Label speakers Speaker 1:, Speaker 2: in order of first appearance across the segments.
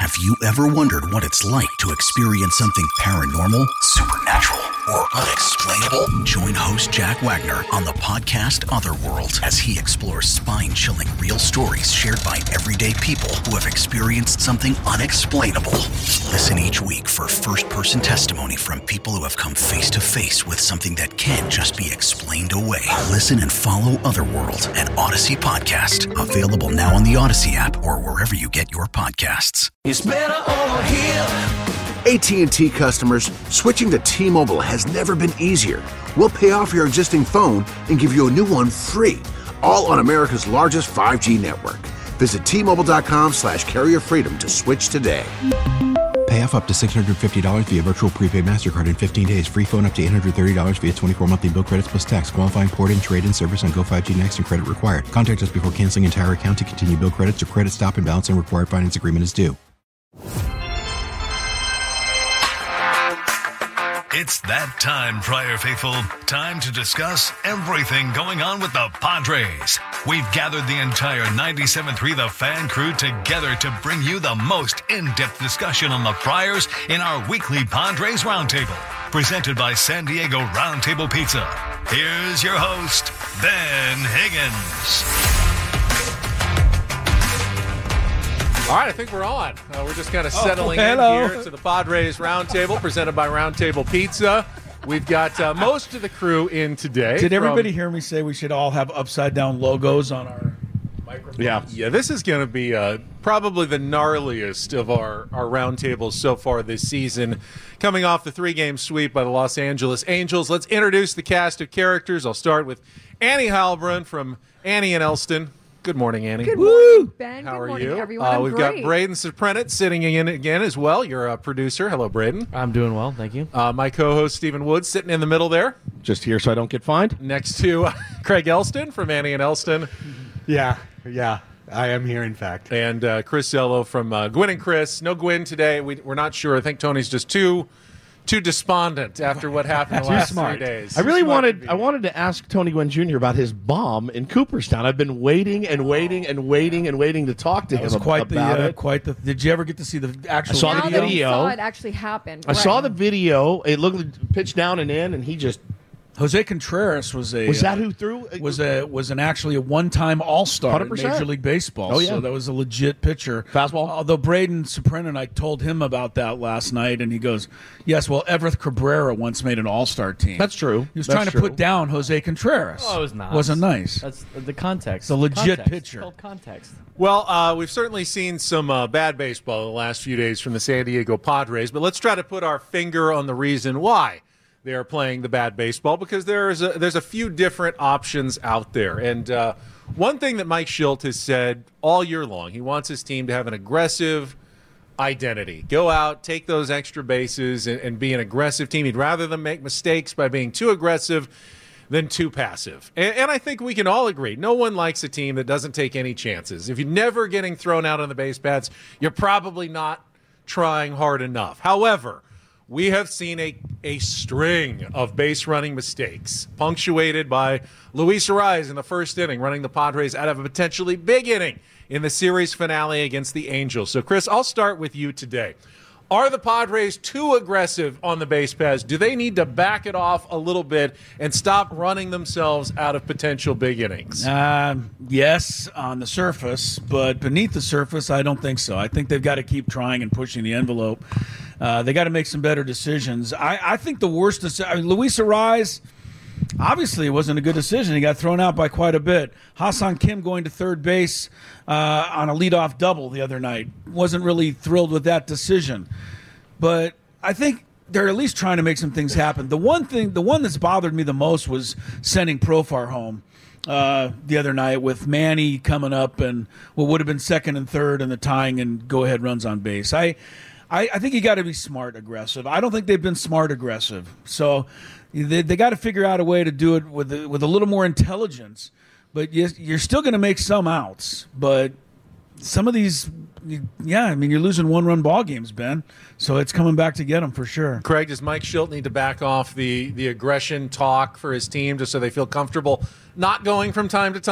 Speaker 1: Have you ever wondered what it's like to experience something paranormal, supernatural, or unexplainable? Join host Jack Wagner on the podcast Otherworld as he explores spine-chilling real stories shared by everyday people who have experienced something unexplainable. Listen each week for first-person testimony from people who have come face-to-face with something that can't just be explained away. Listen and follow Otherworld, an Odyssey podcast. Available now on the Odyssey app or wherever you get your podcasts.
Speaker 2: It's better over here.
Speaker 3: AT&T customers, switching to T-Mobile has never been easier. We'll pay off your existing phone and give you a new one free, all on America's largest 5G network. Visit T-Mobile.com/carrier freedom to switch today.
Speaker 4: Pay off up to $650 via virtual prepaid MasterCard in 15 days. Free phone up to $830 via 24 monthly bill credits plus tax. Qualifying port-in, trade-in service on Go5G Next and credit required. Contact us before canceling entire account to continue bill credits or credit stop and balance and required finance agreement is due.
Speaker 5: It's that time, Friar Faithful. Time to discuss everything going on with the Padres. We've gathered the entire 97.3 The Fan crew together to bring you the most in-depth discussion on the Friars in our weekly Padres Roundtable, presented by San Diego Roundtable Pizza. Here's your host, Ben Higgins.
Speaker 6: All right, I think we're on. We're just kind of settling in here to the Padres Roundtable, presented by Roundtable Pizza. We've got most of the crew in today.
Speaker 7: Did everybody hear me say we should all have upside-down logos on our microphones?
Speaker 6: Yeah, this is going to be probably the gnarliest of our roundtables so far this season, coming off the 3-game sweep by the Los Angeles Angels. Let's introduce the cast of characters. I'll start with Annie Heilbrunn from Annie and Elston. Good morning, Annie.
Speaker 8: Good morning, Ben.
Speaker 6: How
Speaker 8: Good
Speaker 6: are
Speaker 8: morning,
Speaker 6: you?
Speaker 8: everyone.
Speaker 6: We've got Braden Soprenet sitting in again as well. You're a producer. Hello, Braden.
Speaker 9: I'm doing well, thank you.
Speaker 6: My co-host, Stephen Woods, sitting in the middle there.
Speaker 10: Just here so I don't get fined.
Speaker 6: Next to Craig Elston from Annie and Elston.
Speaker 11: Yeah, I am here, in fact.
Speaker 6: And Chris Zello from Gwyn and Chris. No Gwyn today. We're not sure. I think Tony's just too despondent after what happened the last 3 days.
Speaker 10: I wanted to ask Tony Gwynn Jr. about his bomb in Cooperstown. I've been waiting to talk to him about it.
Speaker 7: Did you ever get to see the actual?
Speaker 10: I saw the video.
Speaker 8: You saw it actually happen.
Speaker 10: I saw the video. It looked like pitch down and in, and he just.
Speaker 7: Jose Contreras was
Speaker 10: that who threw?
Speaker 7: Was actually a one-time All-Star in
Speaker 10: 100%.
Speaker 7: Major League Baseball.
Speaker 10: Oh, yeah.
Speaker 7: So that was a legit pitcher.
Speaker 10: Fastball?
Speaker 7: Although Braden Soprenet, I told him about that last night, and he goes, yes, well, Everett Cabrera once made an All-Star team.
Speaker 10: That's true.
Speaker 7: He was trying to put down Jose Contreras.
Speaker 9: Oh, it was nice.
Speaker 7: Wasn't nice.
Speaker 9: That's the context.
Speaker 7: The legit
Speaker 9: context.
Speaker 7: pitcher.
Speaker 9: It's called context.
Speaker 6: Well, we've certainly seen some bad baseball in the last few days from the San Diego Padres, but let's try to put our finger on the reason why they are playing the bad baseball, because there's a few different options out there. And one thing that Mike Shildt has said all year long, he wants his team to have an aggressive identity. Go out, take those extra bases, and be an aggressive team. He'd rather them make mistakes by being too aggressive than too passive. And I think we can all agree, no one likes a team that doesn't take any chances. If you're never getting thrown out on the base paths, you're probably not trying hard enough. However, we have seen a string of base running mistakes, punctuated by Luis Arraez in the first inning, running the Padres out of a potentially big inning in the series finale against the Angels. So, Chris, I'll start with you today. Are the Padres too aggressive on the base paths? Do they need to back it off a little bit and stop running themselves out of potential big innings?
Speaker 7: Yes, on the surface, but beneath the surface, I don't think so. I think they've got to keep trying and pushing the envelope. They got to make some better decisions. I think the worst decision, Luis Arraez, obviously it wasn't a good decision. He got thrown out by quite a bit. Ha-Seong Kim going to third base on a leadoff double the other night. Wasn't really thrilled with that decision. But I think they're at least trying to make some things happen. The one that's bothered me the most was sending Profar home the other night with Manny coming up and what would have been second and third and the tying and go-ahead runs on base. I think you got to be smart aggressive. I don't think they've been smart aggressive. So they got to figure out a way to do it with a little more intelligence. But you're still going to make some outs. But some of these, you're losing one-run ball games, Ben. So it's coming back to get them for sure.
Speaker 6: Craig, does Mike Shildt need to back off the aggression talk for his team just so they feel comfortable not going from time to time?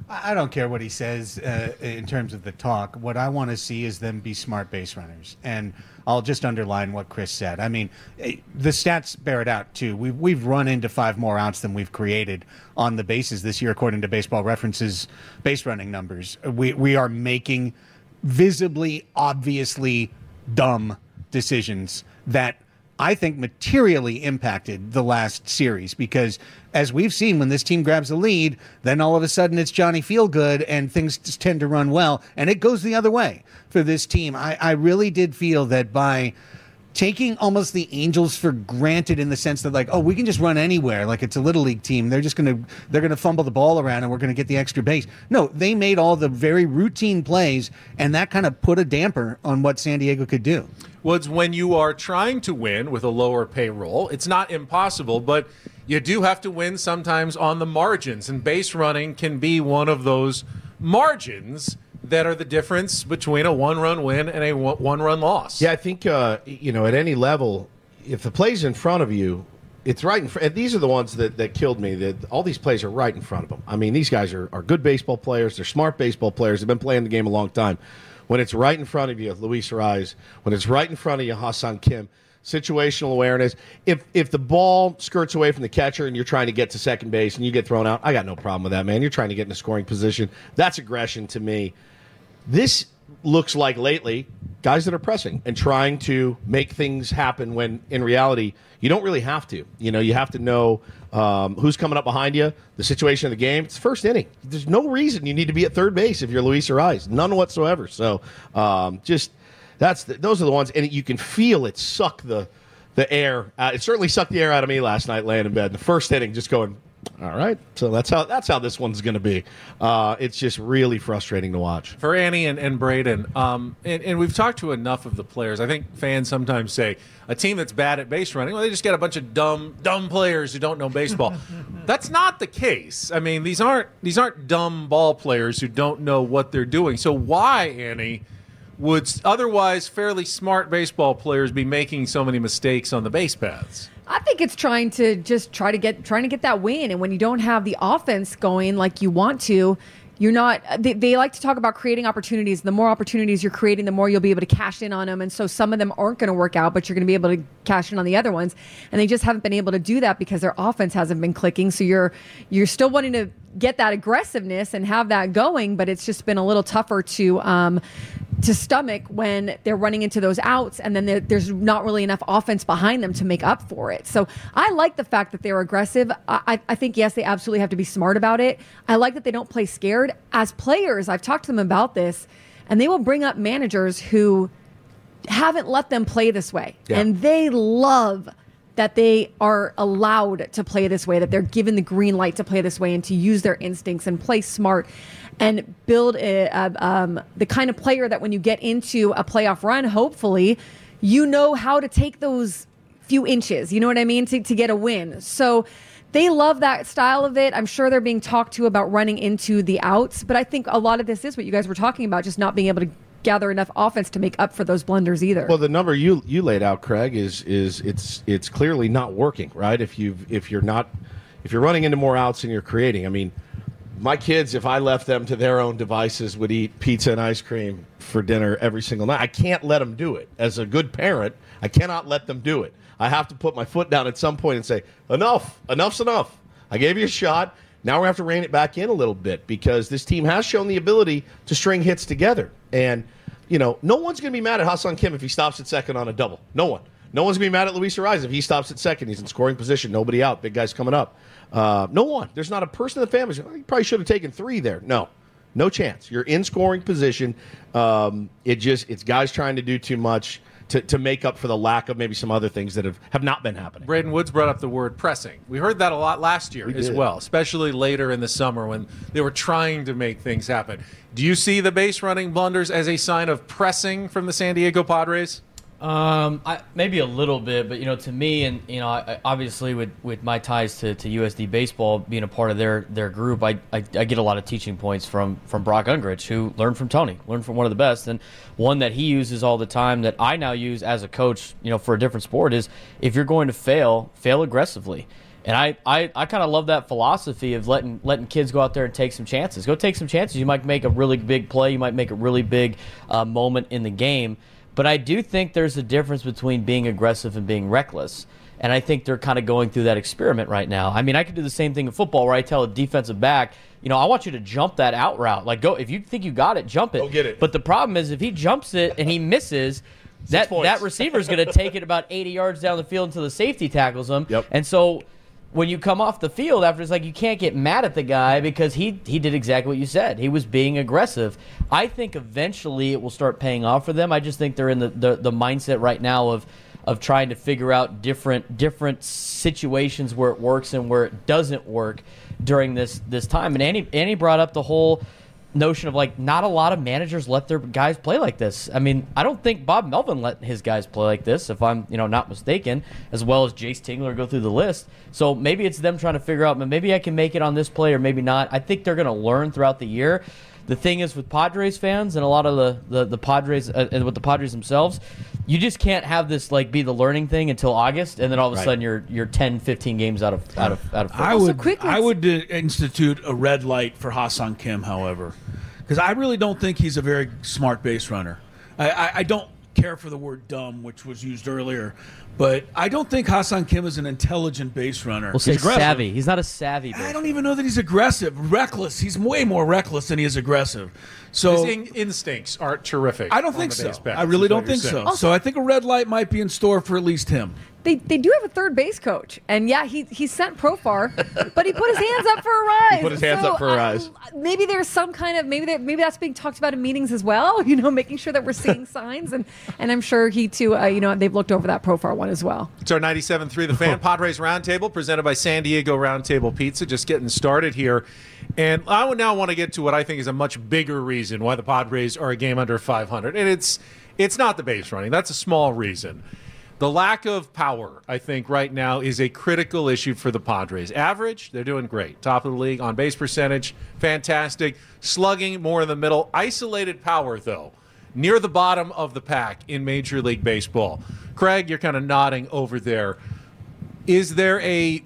Speaker 11: I don't care what he says in terms of the talk. What I want to see is them be smart base runners. And I'll just underline what Chris said. I mean, the stats bear it out, too. We've run into 5 more outs than we've created on the bases this year, according to Baseball Reference's base running numbers. We are making visibly, obviously dumb decisions that I think materially impacted the last series, because as we've seen, when this team grabs a lead, then all of a sudden it's Johnny Feelgood and things just tend to run well, and it goes the other way for this team. I really did feel that by taking almost the Angels for granted, in the sense that, like, oh, we can just run anywhere, like it's a little league team, they're gonna fumble the ball around and we're gonna get the extra base. No, they made all the very routine plays, and that kind of put a damper on what San Diego could do.
Speaker 6: Woods, when you are trying to win with a lower payroll, it's not impossible, but you do have to win sometimes on the margins, and base running can be one of those margins that are the difference between a one-run win and a one-run loss.
Speaker 10: Yeah, I think, at any level, if the play's in front of you, it's right in front. And these are the ones that killed me, that all these plays are right in front of them. I mean, these guys are good baseball players. They're smart baseball players. They've been playing the game a long time. When it's right in front of you, Luis Arraez, when it's right in front of you, Ha-Seong Kim, situational awareness. If the ball skirts away from the catcher and you're trying to get to second base and you get thrown out, I got no problem with that, man. You're trying to get in a scoring position. That's aggression to me. This looks like lately guys that are pressing and trying to make things happen when in reality you don't really have to. You have to know who's coming up behind you, the situation of the game. It's the first inning. There's no reason you need to be at third base if you're Luis Arraez. None whatsoever. So those are the ones, and you can feel it suck the air. It certainly sucked the air out of me last night laying in bed. The first inning, just going, all right, so that's how this one's going to be. It's just really frustrating to watch.
Speaker 6: For Annie and Braden, and we've talked to enough of the players. I think fans sometimes say a team that's bad at base running, well, they just get a bunch of dumb players who don't know baseball. That's not the case. I mean, these aren't dumb ball players who don't know what they're doing. So why, Annie, would otherwise fairly smart baseball players be making so many mistakes on the base paths?
Speaker 8: I think it's trying to get that win, and when you don't have the offense going like you want to, you're not. They like to talk about creating opportunities. The more opportunities you're creating, the more you'll be able to cash in on them. And so some of them aren't going to work out, but you're going to be able to cash in on the other ones. And they just haven't been able to do that because their offense hasn't been clicking. So you're still wanting to get that aggressiveness and have that going, but it's just been a little tougher to stomach when they're running into those outs, and then there's not really enough offense behind them to make up for it. So I like the fact that they're aggressive. I think, yes, they absolutely have to be smart about it. I like that they don't play scared. As players, I've talked to them about this, and they will bring up managers who haven't let them play this way. Yeah. And they love that they are allowed to play this way, that they're given the green light to play this way and to use their instincts and play smart and build the kind of player that when you get into a playoff run, hopefully, you know how to take those few inches, you know what I mean, to get a win. So they love that style of it. I'm sure they're being talked to about running into the outs, but I think a lot of this is what you guys were talking about, just not being able to gather enough offense to make up for those blunders either.
Speaker 10: Well, the number you laid out, Craig, is it's clearly not working, right? If you're running into more outs than you're creating. I mean, my kids, if I left them to their own devices, would eat pizza and ice cream for dinner every single night. I can't let them do it. As a good parent, I cannot let them do it. I have to put my foot down at some point and say, enough's enough. I gave you a shot. Now we have to rein it back in a little bit, because this team has shown the ability to string hits together. And, no one's going to be mad at Ha-Seong Kim if he stops at second on a double. No one. No one's going to be mad at Luis Arraez if he stops at second. He's in scoring position. Nobody out. Big guy's coming up. No one. There's not a person in the family. You probably should have taken 3 there. No chance. You're in scoring position. It's guys trying to do too much to make up for the lack of maybe some other things that have not been happening.
Speaker 6: Braden Woods brought up the word pressing. We heard that a lot last year as well, especially later in the summer when they were trying to make things happen. Do you see the base running blunders as a sign of pressing from the San Diego Padres?
Speaker 9: Maybe a little bit, but to me, and I, obviously with my ties to USD Baseball, being a part of their group, I get a lot of teaching points from Brock Ungrich, who learned from Tony, learned from one of the best, and one that he uses all the time that I now use as a coach, for a different sport, is if you're going to fail aggressively. And I kind of love that philosophy of letting kids go out there and take some chances. Go take some chances. You might make a really big play. You might make a really big moment in the game. But I do think there's a difference between being aggressive and being reckless. And I think they're kind of going through that experiment right now. I mean, I could do the same thing in football where I tell a defensive back, I want you to jump that out route. Like, go, if you think you got it, jump it.
Speaker 10: Go get it.
Speaker 9: But the problem is if he jumps it and he misses, that receiver is going to take it about 80 yards down the field until the safety tackles him.
Speaker 10: Yep.
Speaker 9: And so when you come off the field after, it's like you can't get mad at the guy because he did exactly what you said. He was being aggressive. I think eventually it will start paying off for them. I just think they're in the mindset right now of trying to figure out different situations where it works and where it doesn't work during this time. And Andy brought up the whole notion of, like, not a lot of managers let their guys play like this. I mean, I don't think Bob Melvin let his guys play like this, if I'm not mistaken, as well as Jace Tingler go through the list. So maybe it's them trying to figure out, maybe I can make it on this play or maybe not. I think they're going to learn throughout the year. The thing is with Padres fans and a lot of the Padres and with the Padres themselves, you just can't have this like be the learning thing until August, and then all of a sudden you're 10, 15 games out of football.
Speaker 7: I would institute a red light for Ha-Seong Kim, however, because I really don't think he's a very smart base runner. I don't care for the word dumb, which was used earlier, but I don't think Ha-Seong Kim is an intelligent base runner.
Speaker 9: We'll say savvy. He's not a savvy base runner.
Speaker 7: I don't even know that he's aggressive. Reckless. He's way more reckless than he is aggressive. So
Speaker 6: his instincts aren't terrific.
Speaker 7: I don't think so. I really don't think so. So I think a red light might be in store for at least him.
Speaker 8: They do have a third base coach, and yeah, he sent Profar, but he put his hands up for a rise.
Speaker 10: He put his hands up for a rise.
Speaker 8: Maybe there's some kind of maybe that's being talked about in meetings as well. Making sure that we're seeing signs, and I'm sure he too. They've looked over that Profar one as well.
Speaker 6: It's our 97.3 The Fan Padres Roundtable presented by San Diego Roundtable Pizza. Just getting started here, and I would now want to get to what I think is a much bigger reason why the Padres are a game under 500, and it's not the base running. That's a small reason. The lack of power, I think, right now is a critical issue for the Padres. Average, they're doing great. Top of the league. On base percentage, fantastic. Slugging, more in the middle. Isolated power, though, near the bottom of the pack in Major League Baseball. Craig, you're kind of nodding over there. Is there a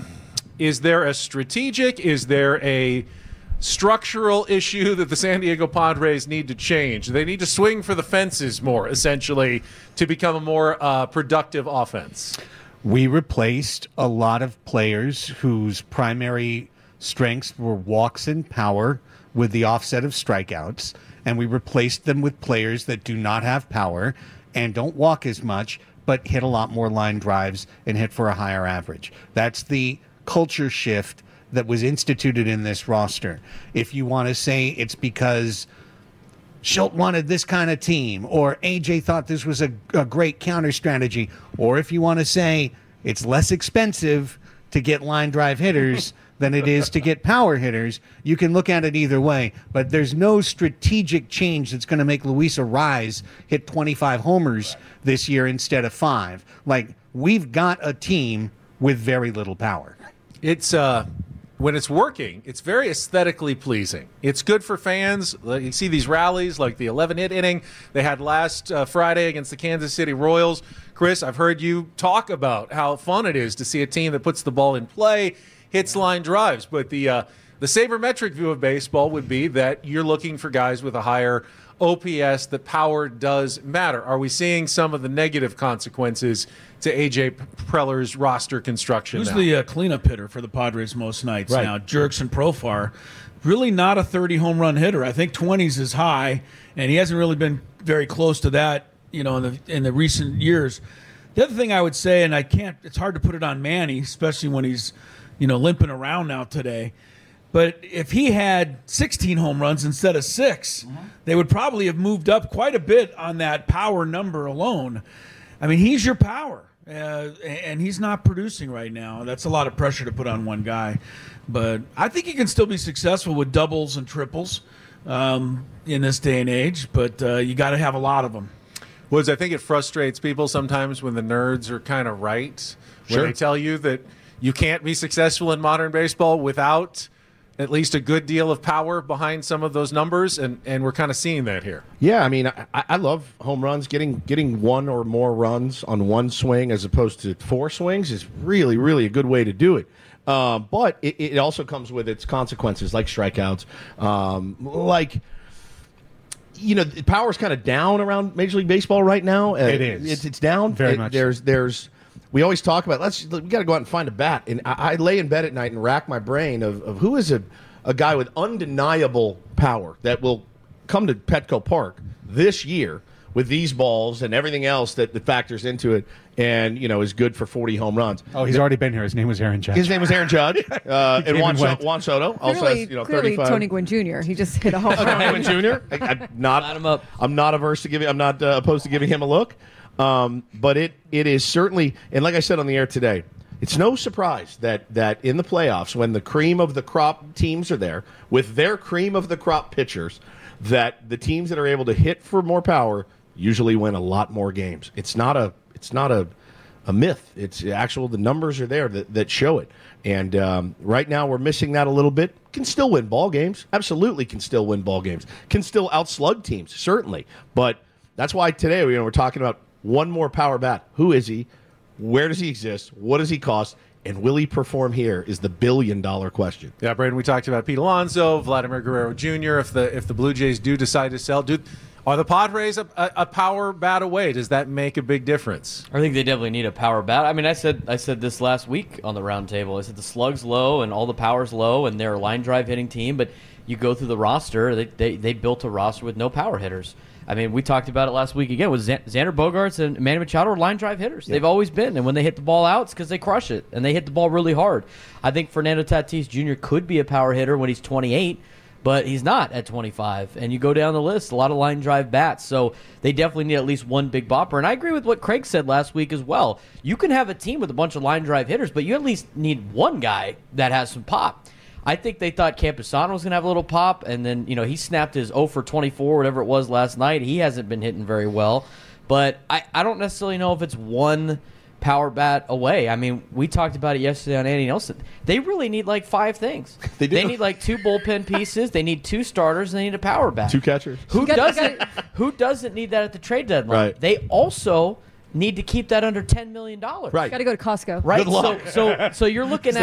Speaker 6: strategic, is there a structural issue that the San Diego Padres need to change? They need to swing for the fences more, essentially, to become a more productive offense.
Speaker 11: We replaced a lot of players whose primary strengths were walks and power with the offset of strikeouts, and we replaced them with players that do not have power and don't walk as much, but hit a lot more line drives and hit for a higher average. That's the culture shift that was instituted in this roster. If you want to say it's because Schultz wanted this kind of team, or AJ thought this was a great counter strategy, or if you want to say it's less expensive to get line drive hitters than it is to get power hitters, you can look at it either way. But there's no strategic change that's going to make Luis Arraez hit 25 homers this year instead of 5. Like, we've got a team with very little power.
Speaker 6: It's when it's working, it's very aesthetically pleasing. It's good for fans. You see these rallies like the 11-hit inning they had last Friday against the Kansas City Royals. Chris, I've heard you talk about how fun it is to see a team that puts the ball in play, hits line drives. But the sabermetric view of baseball would be that you're looking for guys with a higher OPS, that power does matter. Are we seeing some of the negative consequences to A.J. Preller's roster construction
Speaker 7: Who's
Speaker 6: now?
Speaker 7: the cleanup hitter for the Padres most nights now? Jurickson Profar. Really not a 30 home run hitter. I think 20s is high, and he hasn't really been very close to that, in the recent years. The other thing I would say, and it's hard to put it on Manny, especially when he's, limping around now today. But if he had 16 home runs instead of 6, they would probably have moved up quite a bit on that power number alone. I mean, he's your power, and he's not producing right now. That's a lot of pressure to put on one guy. But I think he can still be successful with doubles and triples in this day and age, but you got to have a lot of them.
Speaker 6: Woods, I think it frustrates people sometimes when the nerds are kind of right, when they tell you that you can't be successful in modern baseball without at least a good deal of power behind some of those numbers, and we're kind of seeing that here.
Speaker 10: Yeah, I mean, I love home runs. Getting one or more runs on one swing as opposed to 4 swings is really, really a good way to do it. But it also comes with its consequences, like strikeouts, power's kind of down around Major League Baseball right now.
Speaker 11: It is.
Speaker 10: It's down.
Speaker 11: Very much.
Speaker 10: We always talk about we got to go out and find a bat. And I lay in bed at night and rack my brain of who is a guy with undeniable power that will come to Petco Park this year with these balls and everything else that factors into it, and is good for 40 home runs.
Speaker 11: Oh, he's already been here. His name was Aaron Judge.
Speaker 10: His name was Aaron Judge, and Juan Soto also has
Speaker 8: Clearly
Speaker 10: 35.
Speaker 8: Tony Gwynn Jr. He just hit a home run.
Speaker 10: Tony Gwynn Jr. I'm not averse to giving. I'm not opposed to giving him a look. But it is certainly, and like I said on the air today, it's no surprise that in the playoffs, when the cream of the crop teams are there with their cream of the crop pitchers, that the teams that are able to hit for more power usually win a lot more games. It's not a myth. It's actual. The numbers are there that show it. And right now we're missing that a little bit. Can still win ball games. Absolutely can still win ball games. Can still outslug teams, certainly. But that's why today we're talking about one more power bat. Who is he? Where does he exist? What does he cost? And will he perform here is the billion-dollar question.
Speaker 6: Yeah, Braden, we talked about Pete Alonso, Vladimir Guerrero Jr. If the Blue Jays do decide to sell, are the Padres a power bat away? Does that make a big difference?
Speaker 9: I think they definitely need a power bat. I mean, I said this last week on the roundtable. I said the slug's low and all the power's low, and they're a line drive hitting team. But you go through the roster, they built a roster with no power hitters. I mean, we talked about it last week again with Xander Bogaerts and Manny Machado are line drive hitters. Yeah. They've always been. And when they hit the ball out, it's because they crush it. And they hit the ball really hard. I think Fernando Tatis Jr. could be a power hitter when he's 28, but he's not at 25. And you go down the list, a lot of line drive bats. So they definitely need at least one big bopper. And I agree with what Craig said last week as well. You can have a team with a bunch of line drive hitters, but you at least need one guy that has some pop. I think they thought Campusano was going to have a little pop, and then he snapped his 0 for 24, whatever it was last night. He hasn't been hitting very well. But I don't necessarily know if it's one power bat away. I mean, we talked about it yesterday on Andy Nelson. They really need like 5 things.
Speaker 10: They do.
Speaker 9: They need like 2 bullpen pieces. They need 2 starters, and they need a power bat.
Speaker 10: 2 catchers.
Speaker 9: Who doesn't need that at the trade deadline?
Speaker 10: Right.
Speaker 9: They also need to keep that under $10 million.
Speaker 10: Right.
Speaker 8: Got to go to Costco.
Speaker 9: Right. So you're looking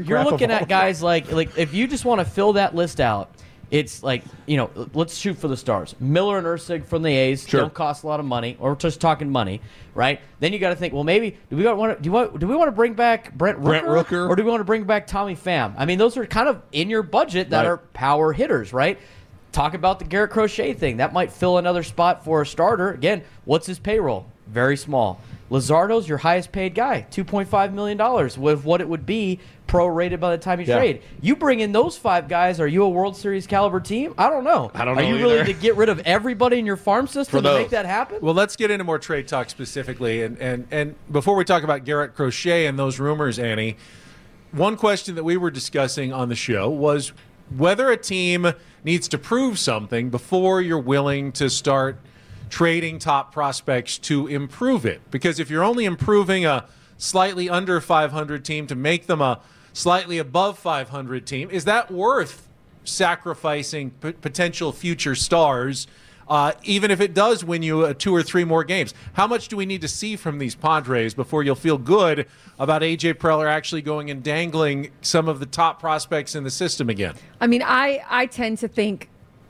Speaker 9: at guys like if you just want to fill that list out, it's like, let's shoot for the stars. Miller and Erceg from the A's don't cost a lot of money, or just talking money, right? Then you got to think, well, maybe do we want to bring back Brent Rooker, or do we want to bring back Tommy Pham? I mean, those are kind of in your budget that are power hitters, right? Talk about the Garrett Crochet thing. That might fill another spot for a starter. Again, what's his payroll? Very small. Luzardo's your highest paid guy, $2.5 million, with what it would be prorated by the time you trade. You bring in those 5 guys, are you a World Series caliber team? I don't know. Are you willing to get rid of everybody in your farm system to make that happen?
Speaker 6: Well, let's get into more trade talk specifically. And before we talk about Garrett Crochet and those rumors, Annie, one question that we were discussing on the show was whether a team needs to prove something before you're willing to start trading top prospects to improve it. Because if you're only improving a slightly under 500 team to make them a slightly above 500 team, is that worth sacrificing potential future stars, even if it does win you 2 or 3 more games? How much do we need to see from these Padres before you'll feel good about A.J. Preller actually going and dangling some of the top prospects in the system again? I
Speaker 8: mean, I tend to think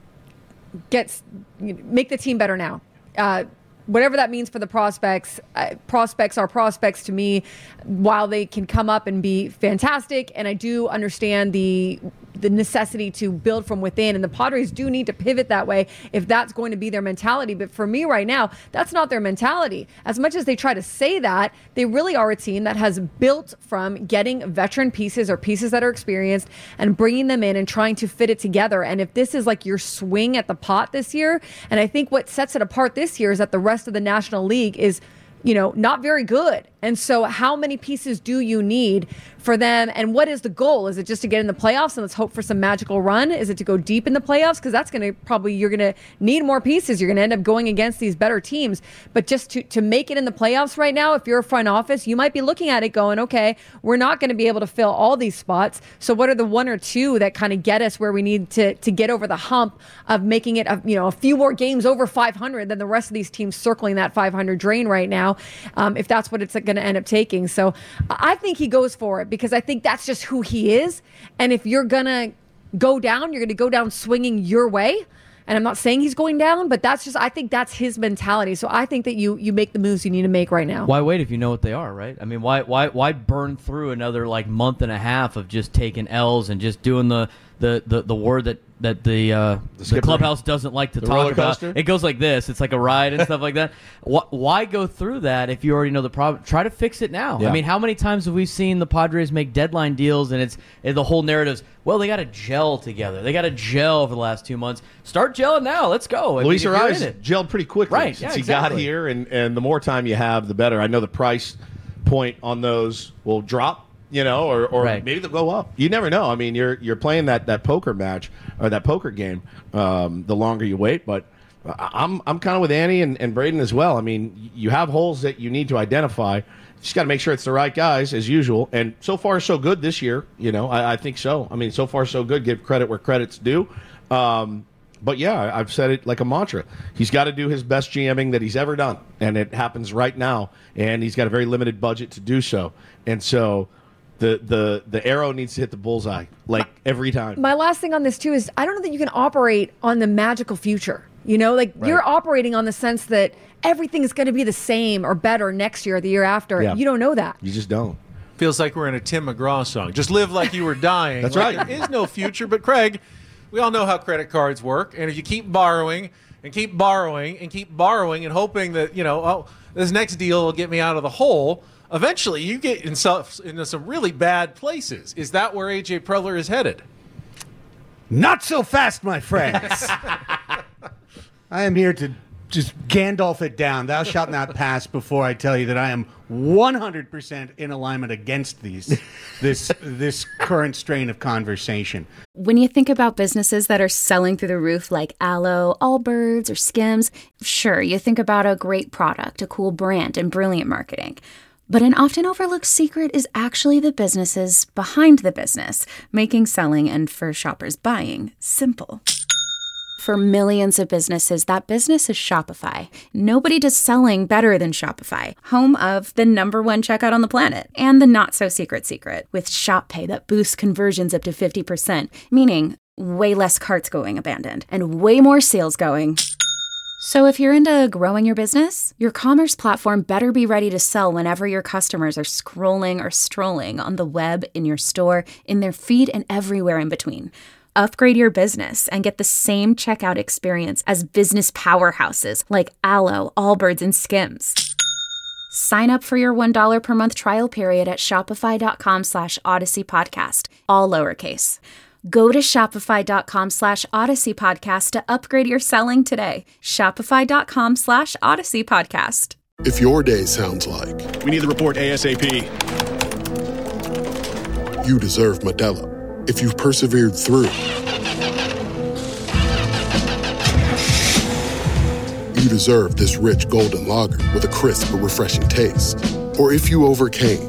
Speaker 8: make the team better now. Whatever that means for the prospects, prospects are prospects to me, while they can come up and be fantastic. And I do understand the necessity to build from within. And the Padres do need to pivot that way if that's going to be their mentality. But for me right now, that's not their mentality. As much as they try to say that, they really are a team that has built from getting veteran pieces or pieces that are experienced and bringing them in and trying to fit it together. And if this is like your swing at the pot this year, and I think what sets it apart this year is that the rest of the National League is not very good. And so how many pieces do you need for them? And what is the goal? Is it just to get in the playoffs and let's hope for some magical run? Is it to go deep in the playoffs? Because that's going to you're going to need more pieces. You're going to end up going against these better teams. But just to make it in the playoffs right now, if you're a front office, you might be looking at it going, okay, we're not going to be able to fill all these spots. So what are the one or two that kind of get us where we need to get over the hump of making it, a few more games over 500 than the rest of these teams circling that 500 drain right now, if that's what it's going to end up taking. So I think he goes for it because I think that's just who he is. And if you're going to go down, you're going to go down swinging your way. And I'm not saying he's going down, but I think that's his mentality. So I think that you make the moves you need to make right now.
Speaker 9: Why wait if you know what they are, right? I mean, why burn through another month and a half of just taking L's and just doing the word that the clubhouse doesn't like to talk about. It goes like this. It's like a ride and stuff like that. Why go through that if you already know the problem? Try to fix it now. Yeah. I mean, how many times have we seen the Padres make deadline deals and the whole narrative's, well, they got to gel together. They got to gel over the last 2 months. Start gelling now. Let's go.
Speaker 10: Luis Arraez gelled pretty quickly since he got here, and the more time you have, the better. I know the price point on those will drop. Or maybe they'll go up. You never know. I mean, you're playing that poker match or that poker game. The longer you wait, but I'm kind of with Annie and Braden as well. I mean, you have holes that you need to identify. Just got to make sure it's the right guys as usual. And so far, so good this year. I think so. I mean, so far, so good. Give credit where credit's due. But yeah, I've said it like a mantra. He's got to do his best GMing that he's ever done, and it happens right now. And he's got a very limited budget to do so. And so. The arrow needs to hit the bullseye every time.
Speaker 8: My last thing on this too is I don't know that you can operate on the magical future. You're operating on the sense that everything is going to be the same or better next year or the year after. Yeah. You don't know that.
Speaker 10: You just don't.
Speaker 6: Feels like we're in a Tim McGraw song. Just live like you were dying.
Speaker 10: That's right.
Speaker 6: There is no future. But Craig, we all know how credit cards work, and if you keep borrowing and keep borrowing and keep borrowing and hoping that this next deal will get me out of the hole. Eventually, you get into some really bad places. Is that where A.J. Preller is headed?
Speaker 11: Not so fast, my friends. I am here to just Gandalf it down. Thou shalt not pass before I tell you that I am 100% in alignment against this current strain of conversation.
Speaker 12: When you think about businesses that are selling through the roof like Aloe, Allbirds, or Skims, sure, you think about a great product, a cool brand, and brilliant marketing. But an often overlooked secret is actually the businesses behind the business, making selling and for shoppers buying simple. For millions of businesses, that business is Shopify. Nobody does selling better than Shopify, home of the #1 checkout on the planet and the not-so-secret secret with Shop Pay that boosts conversions up to 50%, meaning way less carts going abandoned and way more sales going. So if you're into growing your business, your commerce platform better be ready to sell whenever your customers are scrolling or strolling on the web, in your store, in their feed, and everywhere in between. Upgrade your business and get the same checkout experience as business powerhouses like Aloe, Allbirds, and Skims. Sign up for your $1 per month trial period at shopify.com/Odyssey Podcast, all lowercase. Go to shopify.com /Odyssey Podcast to upgrade your selling today. Shopify.com /Odyssey Podcast.
Speaker 13: If your day sounds like
Speaker 14: we need the report ASAP,
Speaker 13: you deserve Modelo. If you've persevered through, you deserve this rich golden lager with a crisp but refreshing taste. Or if you overcame.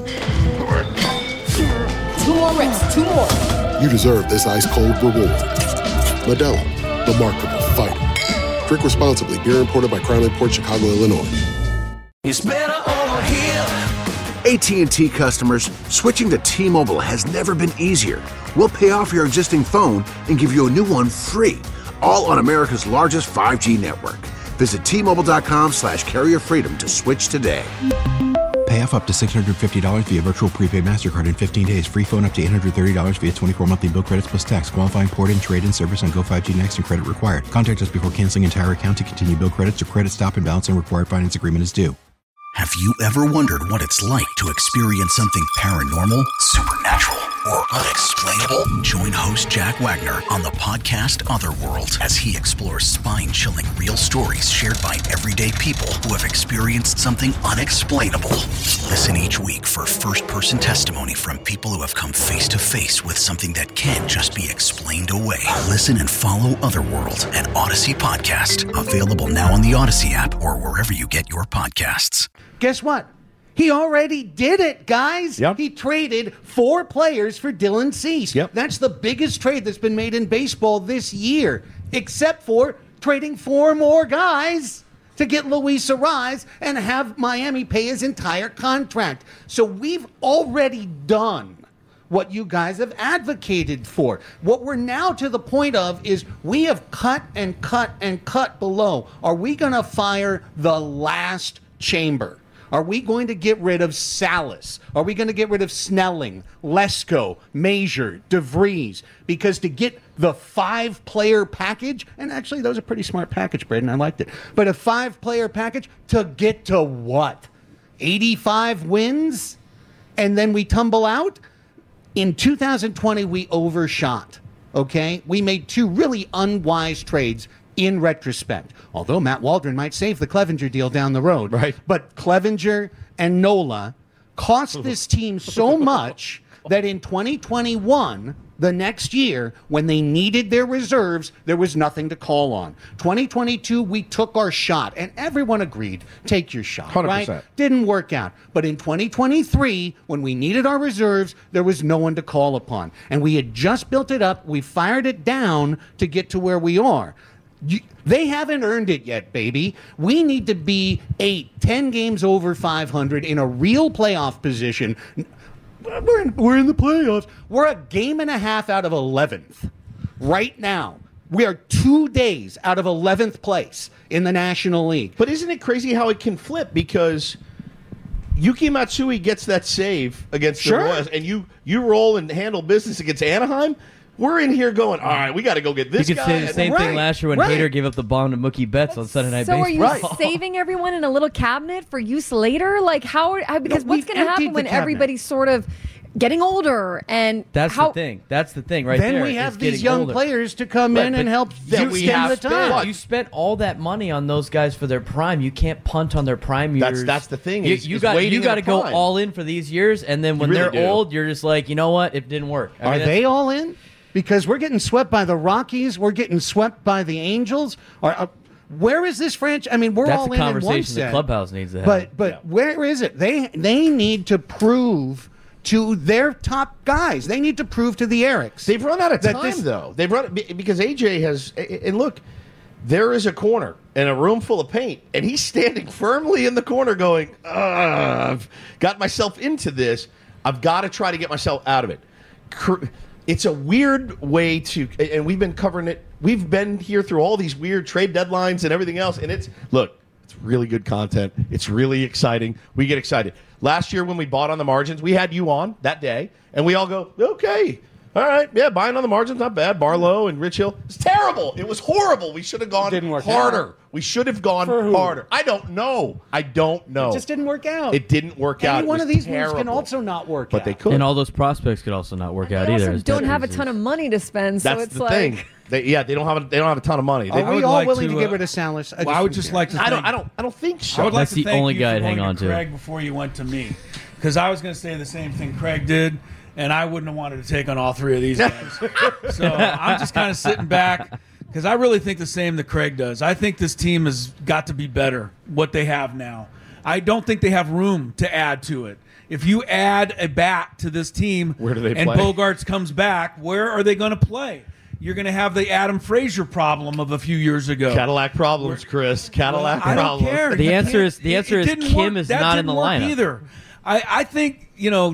Speaker 15: 2 more reps, 2 more.
Speaker 13: You deserve this ice-cold reward. Modelo, the Remarkable Fighter. Drink responsibly. Beer imported by Crown Imports, Chicago, Illinois.
Speaker 2: It's better over here.
Speaker 3: AT&T customers, switching to T-Mobile has never been easier. We'll pay off your existing phone and give you a new one free, all on America's largest 5G network. Visit T-Mobile.com/carrierfreedom to switch today.
Speaker 4: Pay off up to $650 via virtual prepaid MasterCard in 15 days. Free phone up to $830 via 24 monthly bill credits plus tax. Qualifying port-in, trade-in service on Go5G Next and credit required. Contact us before canceling entire account to continue bill credits or credit stop and balance and required finance agreement is due.
Speaker 1: Have you ever wondered what it's like to experience something paranormal, supernatural, or unexplainable? Join host Jack Wagner on the podcast Otherworld as he explores spine-chilling real stories shared by everyday people who have experienced something unexplainable. Listen each week for first-person testimony from people who have come face-to-face with something that can't just be explained away. Listen and follow Otherworld, an Odyssey podcast. Available now on the Odyssey app or wherever you get your podcasts.
Speaker 11: Guess what? He already did it, guys.
Speaker 10: Yep.
Speaker 11: He traded 4 players for Dylan Cease.
Speaker 10: Yep.
Speaker 11: That's the biggest trade that's been made in baseball this year, except for trading 4 more guys to get Luis Arraez and have Miami pay his entire contract. So we've already done what you guys have advocated for. What we're now to the point of is we have cut and cut and cut below. Are we going to fire the last chamber? Are we going to get rid of Salas? Are we going to get rid of Snelling, Lesko, Major, DeVries? Because to get the 5-player package, and actually that was a pretty smart package, Braden, I liked it, but a 5-player package to get to what? 85 wins? And then we tumble out? In 2020, we overshot, okay? We made 2 really unwise trades in retrospect. Although Matt Waldron might save the Clevenger deal down the road.
Speaker 10: Right.
Speaker 11: But Clevenger and Nola cost this team so much that in 2021, the next year, when they needed their reserves, there was nothing to call on. 2022, we took our shot, and everyone agreed, take your shot,
Speaker 10: 100%.
Speaker 11: right? Didn't work out. But in 2023, when we needed our reserves, there was no one to call upon. And we had just built it up. We fired it down to get to where we are. They haven't earned it yet, baby. We need to be 8-10 games over 500 in a real playoff position. We're in the playoffs. We're a game and a half out of 11th right now. We are 2 days out of 11th place in the National League.
Speaker 10: But isn't it crazy how it can flip? Because Yuki Matsui gets that save against the Royals, and you roll and handle business against Anaheim. We're in here going, all right, we got to go get this guy.
Speaker 9: You could say the same thing last year when Hader gave up the bomb to Mookie Betts on Sunday Night Baseball.
Speaker 8: So are you saving everyone in a little cabinet for use later? Like how because what's going to happen when everybody's sort of getting older and
Speaker 9: That's the thing. That's the thing right
Speaker 11: then
Speaker 9: there.
Speaker 11: we have
Speaker 9: is
Speaker 11: these
Speaker 9: getting
Speaker 11: young
Speaker 9: older.
Speaker 11: players to come in and help extend the time.
Speaker 9: You spent all that money on those guys for their prime. You can't punt on their prime years.
Speaker 10: That's the thing.
Speaker 9: You got to go all in for these years, and then when they're old, you're just like, you know what? It didn't work.
Speaker 11: Are they all in? Because we're getting swept by the Rockies. We're getting swept by the Angels. Where is this franchise? I mean, we're all in one set.
Speaker 9: That's the conversation the clubhouse needs to have.
Speaker 11: But where is it? They need to prove to their top guys. They need to prove to the Erics.
Speaker 10: They've run out of time, though. They've run because AJ has. And look, there is a corner and a room full of paint, and he's standing firmly in the corner, going, "I've got myself into this. I've got to try to get myself out of it." It's a weird way to, and we've been covering it. We've been here through all these weird trade deadlines and everything else, and it's really good content. It's really exciting. We get excited. Last year when we bought on the margins, we had you on that day, and we all go, okay, all right, yeah, buying on the margins, not bad. Barlow and Rich Hill. It's terrible. It was horrible. We should have gone harder. We should have gone harder. I don't know.
Speaker 11: It just didn't work out.
Speaker 10: It didn't work out.
Speaker 11: Any one of these moves can also not work out.
Speaker 10: But they could.
Speaker 9: And all those prospects could also not work out either.
Speaker 8: They also don't have a ton of money to spend, so
Speaker 10: That's
Speaker 8: it's
Speaker 10: the
Speaker 8: like
Speaker 10: thing. They don't have a ton of money.
Speaker 11: Are we all willing to get rid of Salas?
Speaker 7: I would just like to.
Speaker 10: I don't think so.
Speaker 7: I would like
Speaker 9: That's
Speaker 7: to
Speaker 9: the
Speaker 7: thank
Speaker 9: only
Speaker 7: you
Speaker 9: guy
Speaker 7: for
Speaker 9: I'd hang
Speaker 7: going
Speaker 9: on to.
Speaker 7: Craig before you went to me, because I was going to say the same thing Craig did, and I wouldn't have wanted to take on all 3 of these guys. So I'm just kind of sitting back because I really think the same that Craig does. I think this team has got to be better what they have now. I don't think they have room to add to it. If you add a bat to this team,
Speaker 10: where do they
Speaker 7: and
Speaker 10: play?
Speaker 7: Bogarts comes back, where are they going to play? You're going to have the Adam Frazier problem of a few years ago.
Speaker 10: Cadillac problems, Chris. Cadillac
Speaker 7: I don't
Speaker 10: problems.
Speaker 7: care.
Speaker 9: The answer is
Speaker 7: didn't
Speaker 9: Kim
Speaker 7: work.
Speaker 9: is
Speaker 7: That
Speaker 9: not in
Speaker 7: didn't
Speaker 9: the
Speaker 7: work
Speaker 9: lineup
Speaker 7: either. I think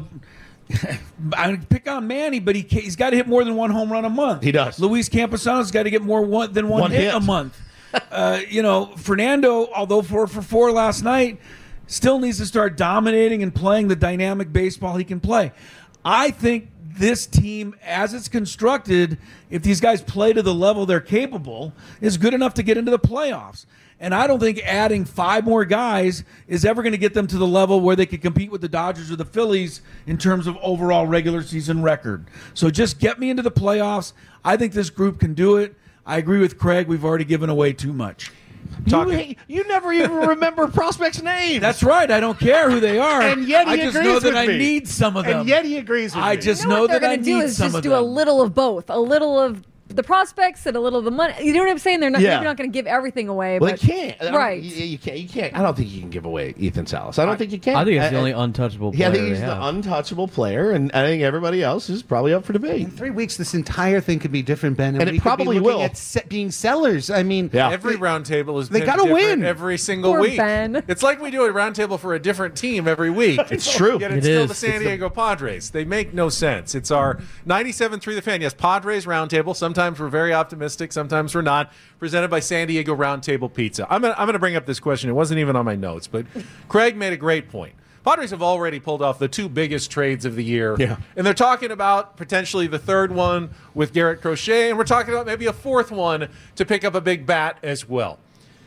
Speaker 7: I would pick on Manny, but he's got to hit more than 1 home run a month.
Speaker 10: He does.
Speaker 7: Luis Campusano's got to get more than one hit a month. Fernando, although 4 for 4 last night, still needs to start dominating and playing the dynamic baseball he can play. I think this team, as it's constructed, if these guys play to the level they're capable, is good enough to get into the playoffs. And I don't think adding 5 more guys is ever going to get them to the level where they could compete with the Dodgers or the Phillies in terms of overall regular season record. So just get me into the playoffs. I think this group can do it. I agree with Craig. We've already given away too much.
Speaker 10: You never even remember prospects' names.
Speaker 7: That's right. I don't care who they are.
Speaker 11: And yet he
Speaker 7: I just
Speaker 11: agrees
Speaker 7: know that
Speaker 11: with
Speaker 7: I
Speaker 11: me.
Speaker 7: need some of them.
Speaker 11: And yet he agrees with me.
Speaker 7: I just
Speaker 8: You know
Speaker 7: know
Speaker 8: what they're
Speaker 7: that I
Speaker 8: going to do
Speaker 7: need
Speaker 8: is
Speaker 7: some
Speaker 8: just
Speaker 7: of
Speaker 8: do
Speaker 7: them.
Speaker 8: a little of both. A little of the prospects and a little of the money. You know what I'm saying? They're not,
Speaker 10: Yeah.
Speaker 8: maybe not going to give everything away.
Speaker 10: Well,
Speaker 8: but
Speaker 10: they can't.
Speaker 8: Right.
Speaker 10: You can't. I don't think you can give away Ethan Salas. I don't think you can.
Speaker 9: I think it's the only untouchable player
Speaker 10: Yeah, I think
Speaker 9: they
Speaker 10: he's the
Speaker 9: have.
Speaker 10: untouchable player, and I think everybody else is probably up for debate.
Speaker 11: In 3 weeks, this entire thing could be different, Ben.
Speaker 10: And it
Speaker 11: we could be
Speaker 10: probably
Speaker 11: looking
Speaker 10: will.
Speaker 11: At being sellers. I mean,
Speaker 6: Every roundtable is
Speaker 11: They
Speaker 6: been
Speaker 11: gotta
Speaker 6: different
Speaker 11: win.
Speaker 6: every single
Speaker 8: Poor
Speaker 6: week.
Speaker 8: Ben.
Speaker 6: It's like we do a roundtable for a different team every week.
Speaker 10: It's true.
Speaker 6: Yet it's
Speaker 9: It
Speaker 6: still
Speaker 9: is.
Speaker 6: the San
Speaker 9: It's
Speaker 6: Diego Padres. They make no sense. It's our 97.3 The Fan. Yes, Padres roundtable. Sometimes we're very optimistic. Sometimes we're not. Presented by San Diego Roundtable Pizza. I'm gonna bring up this question. It wasn't even on my notes, but Craig made a great point. Padres have already pulled off the 2 biggest trades of the year.
Speaker 10: Yeah.
Speaker 6: And they're talking about potentially the 3rd one with Garrett Crochet, and we're talking about maybe a 4th one to pick up a big bat as well.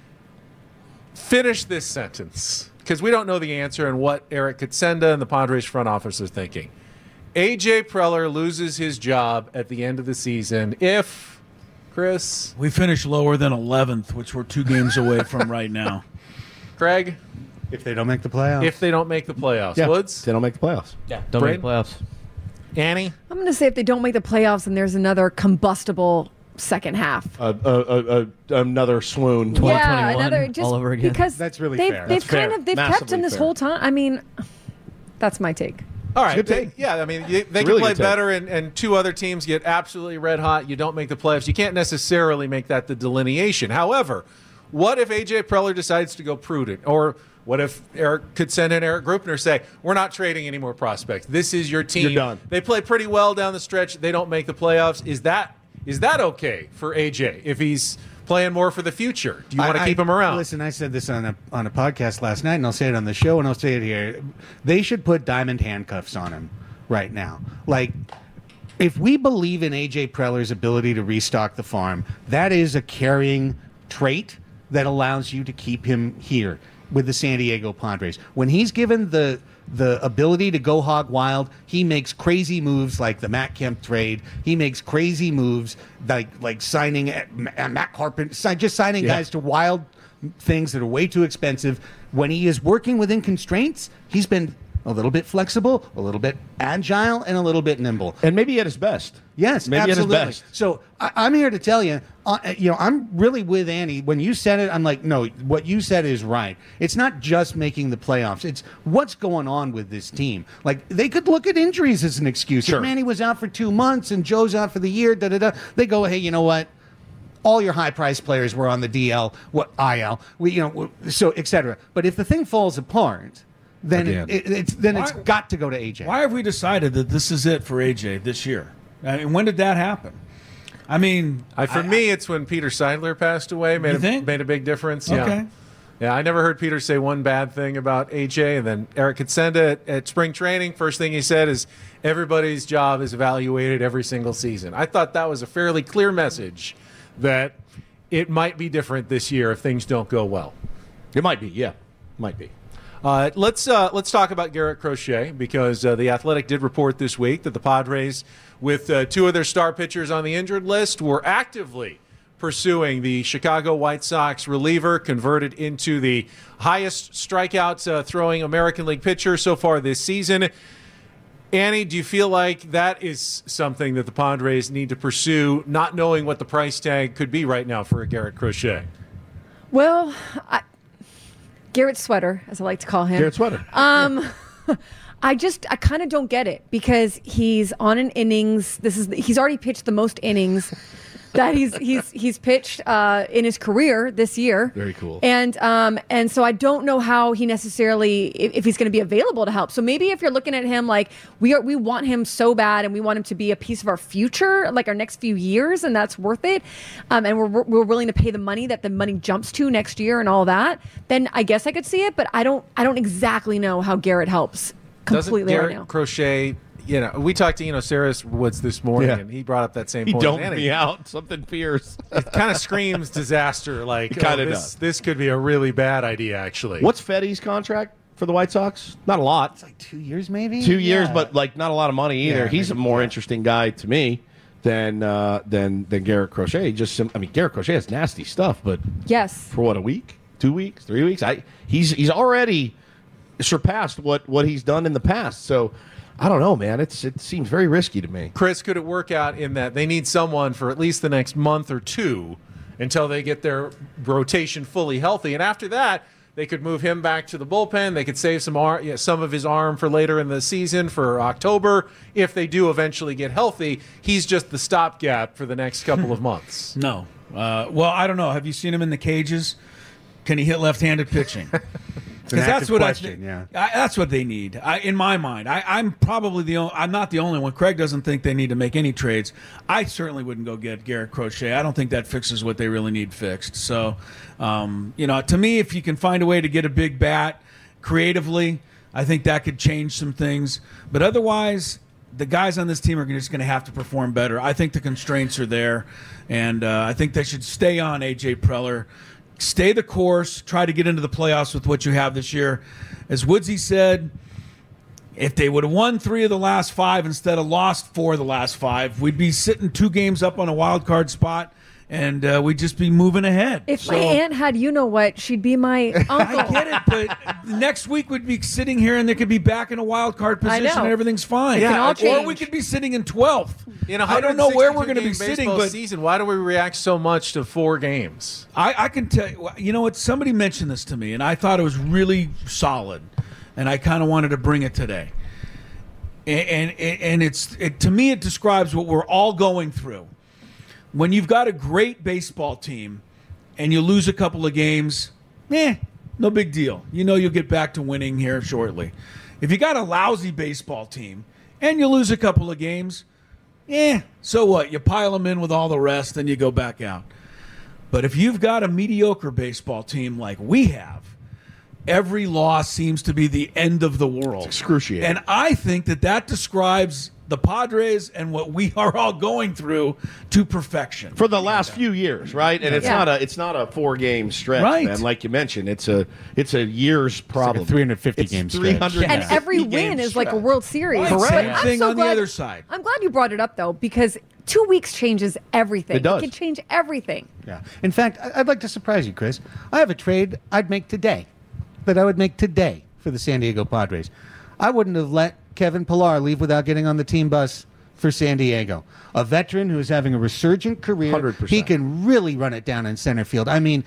Speaker 6: Finish this sentence, because we don't know the answer and what Eric Kutsenda and the Padres front office are thinking. A.J. Preller loses his job at the end of the season if, Chris,
Speaker 7: We finished lower than 11th, which we're 2 games away from right now.
Speaker 6: Craig,
Speaker 11: if they don't make the playoffs.
Speaker 6: if they don't make the playoffs.
Speaker 10: Yeah,
Speaker 6: Woods,
Speaker 10: they don't make the playoffs.
Speaker 9: Yeah, don't make the playoffs.
Speaker 6: Annie,
Speaker 8: I'm going to say if they don't make the playoffs, then there's another combustible second half.
Speaker 10: Another swoon.
Speaker 9: 2021 all over again.
Speaker 8: Because
Speaker 11: That's really
Speaker 8: they've,
Speaker 11: fair.
Speaker 8: They've
Speaker 10: That's
Speaker 8: kind
Speaker 10: fair.
Speaker 8: of they've kept
Speaker 10: Massively
Speaker 8: him this
Speaker 10: fair.
Speaker 8: whole time. I mean, that's my take.
Speaker 6: all right.
Speaker 10: Good take.
Speaker 6: Yeah, I mean, they can
Speaker 10: Really
Speaker 6: play
Speaker 10: good take.
Speaker 6: better, and 2 other teams get absolutely red hot. You don't make the playoffs. You can't necessarily make that the delineation. However, what if A.J. Preller decides to go prudent? Or what if Eric Kutsenda and Eric Grupner say, we're not trading any more prospects. This is your team.
Speaker 10: You're done.
Speaker 6: They play pretty well down the stretch. They don't make the playoffs. Is that okay for A.J. if he's playing more for the future? Do you want to keep him around?
Speaker 11: Listen, I said this on a podcast last night, and I'll say it on the show, and I'll say it here. They should put diamond handcuffs on him right now. Like, if we believe in A.J. Preller's ability to restock the farm, that is a carrying trait that allows you to keep him here with the San Diego Padres. When he's given the ability to go hog wild, he makes crazy moves like the Matt Kemp trade. He makes crazy moves like signing Matt Carpenter, just signing guys to wild things that are way too expensive. When he is working within constraints, he's been a little bit flexible, a little bit agile, and a little bit nimble.
Speaker 10: And maybe at his best.
Speaker 11: Yes,
Speaker 10: Maybe
Speaker 11: absolutely.
Speaker 10: at his best.
Speaker 11: So I'm here to tell you, I'm really with Annie. When you said it, I'm like, no, what you said is right. It's not just making the playoffs. It's what's going on with this team. Like, they could look at injuries as an excuse.
Speaker 10: Sure.
Speaker 11: If Manny was out for 2 months and Joe's out for the year, they go, hey, you know what? All your high-priced players were on the DL, IL, so et cetera. But if the thing falls apart, then it's got to go to AJ.
Speaker 7: Why have we decided that this is it for AJ this year? I mean, when did that happen? I mean,
Speaker 6: for me, it's when Peter Seidler passed away. Made a big difference.
Speaker 7: Okay.
Speaker 6: Yeah. Yeah, I never heard Peter say one bad thing about AJ. And then Eric Kutsenda at spring training, first thing he said is everybody's job is evaluated every single season. I thought that was a fairly clear message that it might be different this year if things don't go well.
Speaker 10: It might be, yeah. Might be.
Speaker 6: Let's talk about Garrett Crochet, because the Athletic did report this week that the Padres, with 2 of their star pitchers on the injured list, were actively pursuing the Chicago White Sox reliever, converted into the highest strikeouts throwing American League pitcher so far this season. Annie, do you feel like that is something that the Padres need to pursue, not knowing what the price tag could be right now for a Garrett Crochet?
Speaker 8: Well, Garrett Sweater, as I like to call him.
Speaker 10: Garrett Sweater.
Speaker 8: I kind of don't get it, because he's on an innings. He's already pitched the most innings that he's pitched in his career this year.
Speaker 10: Very cool.
Speaker 8: And so I don't know how he necessarily, if he's going to be available to help. So maybe if you're looking at him like we want him so bad and we want him to be a piece of our future, like our next few years, and that's worth it, and we're willing to pay the money that the money jumps to next year and all that, then I guess I could see it. But I don't exactly know how Garrett helps completely
Speaker 6: Doesn't
Speaker 8: right
Speaker 6: Garrett
Speaker 8: now.
Speaker 6: Crochet, we talked to Saris Woods this morning, and he brought up that same
Speaker 10: He
Speaker 6: point.
Speaker 10: domed me out. Something fierce.
Speaker 6: It kind of screams disaster. Like,
Speaker 10: Kinda does.
Speaker 6: This could be a really bad idea, actually.
Speaker 10: What's Fetty's contract for the White Sox? Not a lot.
Speaker 11: It's like 2 years, maybe.
Speaker 10: 2 years,
Speaker 11: Yeah.
Speaker 10: but like not a lot of money either.
Speaker 11: Yeah,
Speaker 10: He's a more interesting guy to me than Garrett Crochet. Garrett Crochet has nasty stuff, but
Speaker 8: Yes.
Speaker 10: for what, a week, 2 weeks, 3 weeks? He's already surpassed what he's done in the past. So I don't know, man. It seems very risky to me.
Speaker 6: Chris, could it work out in that they need someone for at least the next month or two until they get their rotation fully healthy, and after that, they could move him back to the bullpen. They could save some of his arm for later in the season for October. If they do eventually get healthy, he's just the stopgap for the next couple of months.
Speaker 7: No. Well, I don't know. Have you seen him in the cages? Can he hit left-handed pitching? Because that's what that's what they need. In my mind, I'm probably I'm not the only one. Craig doesn't think they need to make any trades. I certainly wouldn't go get Garrett Crochet. I don't think that fixes what they really need fixed. So, to me, if you can find a way to get a big bat creatively, I think that could change some things. But otherwise, the guys on this team are just going to have to perform better. I think the constraints are there, and I think they should stay on A.J. Preller. Stay the course. Try to get into the playoffs with what you have this year. As Woodsy said, if they would have won 3 of the last 5 instead of lost 4 of the last 5, we'd be sitting 2 games up on a wild card spot, and we'd just be moving ahead.
Speaker 8: If my aunt had what, she'd be my uncle.
Speaker 7: I get it, but next week we'd be sitting here and they could be back in a wild card position and everything's fine. Or we could be sitting in 12th. I don't know where we're going to be sitting, but
Speaker 6: season, why do we react so much to 4 games?
Speaker 7: I can tell you, what, somebody mentioned this to me, and I thought it was really solid, and I kind of wanted to bring it today. And to me, it describes what we're all going through. When you've got a great baseball team and you lose a couple of games, no big deal. You'll get back to winning here shortly. If you got a lousy baseball team and you lose a couple of games, so what? You pile them in with all the rest and you go back out. But if you've got a mediocre baseball team like we have, every loss seems to be the end of the world.
Speaker 10: It's excruciating.
Speaker 7: And I think that describes the Padres and what we are all going through to perfection
Speaker 10: for the last few years, right? And it's not a 4-game stretch,
Speaker 7: right,
Speaker 10: man. Like you mentioned, it's a year's problem.
Speaker 11: It's like a 350 game stretch.
Speaker 8: And every win is like a World Series.
Speaker 7: Right. Correct.
Speaker 8: I'm
Speaker 7: Thing
Speaker 8: so
Speaker 7: on
Speaker 8: glad,
Speaker 7: the other side.
Speaker 8: I'm glad you brought it up though, because 2 weeks changes everything.
Speaker 10: It does.
Speaker 8: It can change everything.
Speaker 11: Yeah. In fact, I'd like to surprise you, Chris. I have a trade I'd make today, that I would make today for the San Diego Padres. I wouldn't have let Kevin Pillar leave without getting on the team bus for San Diego. A veteran who is having a resurgent career.
Speaker 10: 100%.
Speaker 11: He can really run it down in center field. I mean,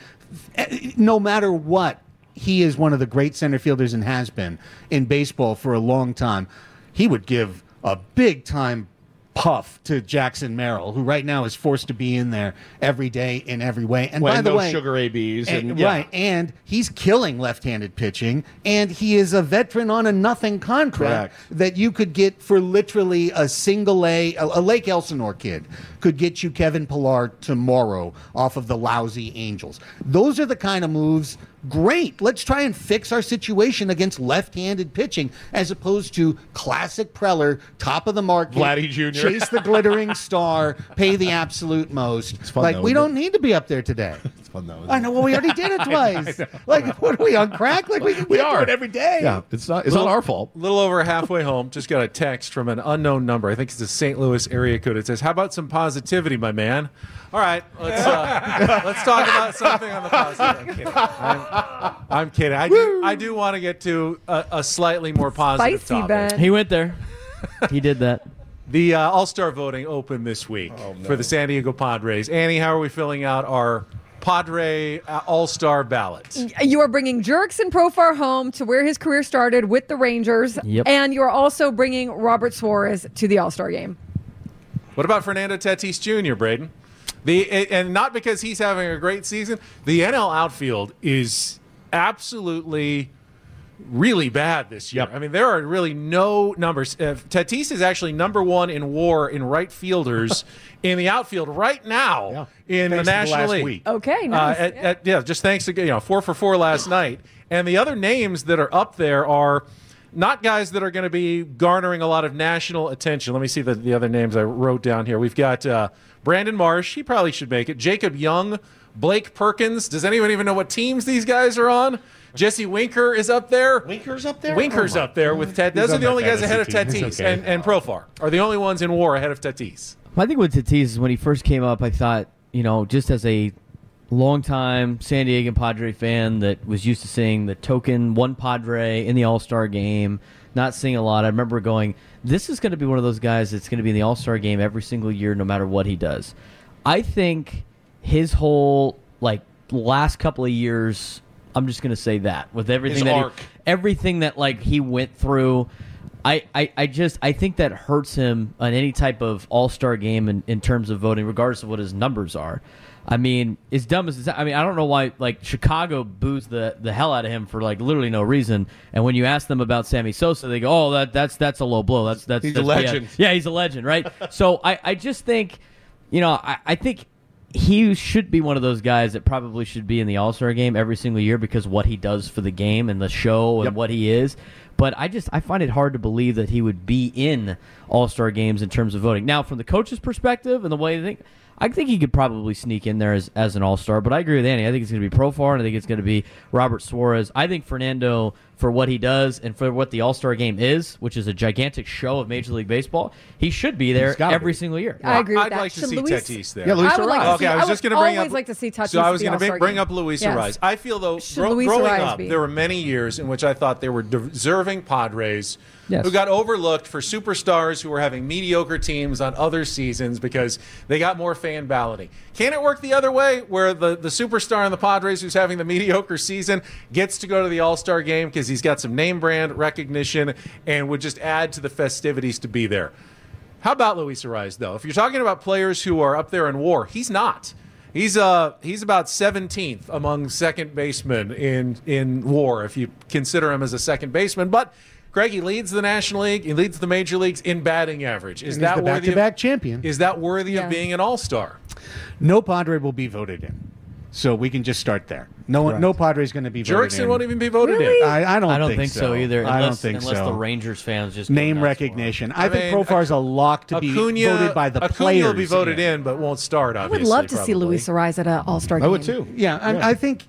Speaker 11: no matter what, he is one of the great center fielders and has been in baseball for a long time. He would give a big-time puff to Jackson Merrill, who right now is forced to be in there every day in every way. And by the way,
Speaker 10: sugar ABs,
Speaker 11: right, and he's killing left-handed pitching, and he is a veteran on a nothing contract that you could get for literally a single A Lake Elsinore kid could get you Kevin Pillar tomorrow off of the lousy Angels. Those are the kind of moves. Great. Let's try and fix our situation against left-handed pitching as opposed to classic Preller, top of the market.
Speaker 10: Vladdy Jr.
Speaker 11: Chase the glittering star, pay the absolute most.
Speaker 10: It's fun,
Speaker 11: like,
Speaker 10: though,
Speaker 11: we
Speaker 10: isn't
Speaker 11: don't need to be up there today.
Speaker 10: It's fun, though.
Speaker 11: I know. Well, we already did it twice. Like, what are we on crack? Like, we are do it every day.
Speaker 10: Yeah, it's not our fault.
Speaker 6: A little over halfway home, just got a text from an unknown number. I think it's a St. Louis area code. It says, "How about some positivity, my man?" All right, let's talk about something on the positive. I'm kidding. I do want to get to a slightly more positive
Speaker 8: Spicy
Speaker 6: topic.
Speaker 8: Ben.
Speaker 9: He went there. He did that.
Speaker 6: The All-Star voting opened this week for the San Diego Padres. Annie, how are we filling out our Padre All-Star ballot?
Speaker 8: You are bringing Jurickson Profar home to where his career started with the Rangers, and you are also bringing Robert Suarez to the All-Star game.
Speaker 6: What about Fernando Tatis Jr., Braden? And not because he's having a great season. The NL outfield is absolutely really bad this year. I mean, there are really no numbers. Tatis is actually number 1 in WAR in right fielders in the outfield right now in the National League.
Speaker 11: Week.
Speaker 8: Okay, nice.
Speaker 6: Just thanks to 4 for 4 last night. And the other names that are up there are not guys that are going to be garnering a lot of national attention. Let me see the other names I wrote down here. We've got Brandon Marsh. He probably should make it. Jacob Young, Blake Perkins. Does anyone even know what teams these guys are on? Jesse Winker is up there.
Speaker 10: Winker's up there?
Speaker 6: Winker's up there with Ted. Those are the only guys ahead of Tatis. And Profar are the only ones in WAR ahead of Tatis.
Speaker 9: I think with Tatis is when he first came up, I thought, just as a longtime San Diego Padre fan that was used to seeing the token one Padre in the All-Star game, not seeing a lot, I remember going, this is going to be one of those guys that's going to be in the All-Star game every single year no matter what he does. I think his whole last couple of years, I'm just going to say that with everything everything that he went through, I think that hurts him on any type of All-Star game in terms of voting, regardless of what his numbers are. I mean, as dumb as I don't know why Chicago boos the hell out of him for literally no reason. And when you ask them about Sammy Sosa, they go, "Oh, that's a low blow. That's
Speaker 10: he's a legend."
Speaker 9: Yeah, he's a legend, right? So I just think, I think he should be one of those guys that probably should be in the All-Star game every single year because of what he does for the game and the show and what he is. But I find it hard to believe that he would be in All-Star games in terms of voting. Now, from the coach's perspective and the way they think, I think he could probably sneak in there as an All-Star, but I agree with Andy. I think it's going to be Profar, and I think it's going to be Robert Suarez. I think Fernando, for what he does and for what the All-Star game is, which is a gigantic show of Major League Baseball, he should be there every single year.
Speaker 8: I agree with
Speaker 6: I'd
Speaker 8: that.
Speaker 6: like to see Tatis there.
Speaker 10: Yeah, Luis
Speaker 8: I would like
Speaker 10: Arraez.
Speaker 8: to see,
Speaker 6: Okay, I was just going to bring up.
Speaker 8: like to see Tatis.
Speaker 6: So I was
Speaker 8: going to
Speaker 6: bring up Luis Arraez. I feel though, growing up, there were many years in which I thought there were deserving Padres who got overlooked for superstars who were having mediocre teams on other seasons because they got more fan balloting. Can it work the other way, where the superstar on the Padres who's having the mediocre season gets to go to the All-Star game because he's got some name brand recognition and would just add to the festivities to be there? How about Luis Arraez, though? If you're talking about players who are up there in WAR, he's not. He's about 17th among second basemen in WAR, if you consider him as a second baseman. But Greg, he leads the National League. He leads the major leagues in batting average. Is that
Speaker 11: the
Speaker 6: worthy?
Speaker 11: back-to-back champion.
Speaker 6: Is that worthy of being an All-Star?
Speaker 11: No Padre will be voted in, so we can just start there. No Padre is going to be voted in.
Speaker 6: Jurickson won't even be voted in.
Speaker 11: I don't
Speaker 9: think so either.
Speaker 11: I don't think
Speaker 9: unless
Speaker 11: so.
Speaker 9: the Rangers fans just
Speaker 11: name recognition. I think Profar's a lock to be voted by the players.
Speaker 6: Acuna will be voted in, but won't start.
Speaker 8: I
Speaker 6: Obviously,
Speaker 8: would love to see Luis Arraez at an All-Star game.
Speaker 10: I would too.
Speaker 11: Yeah, I think.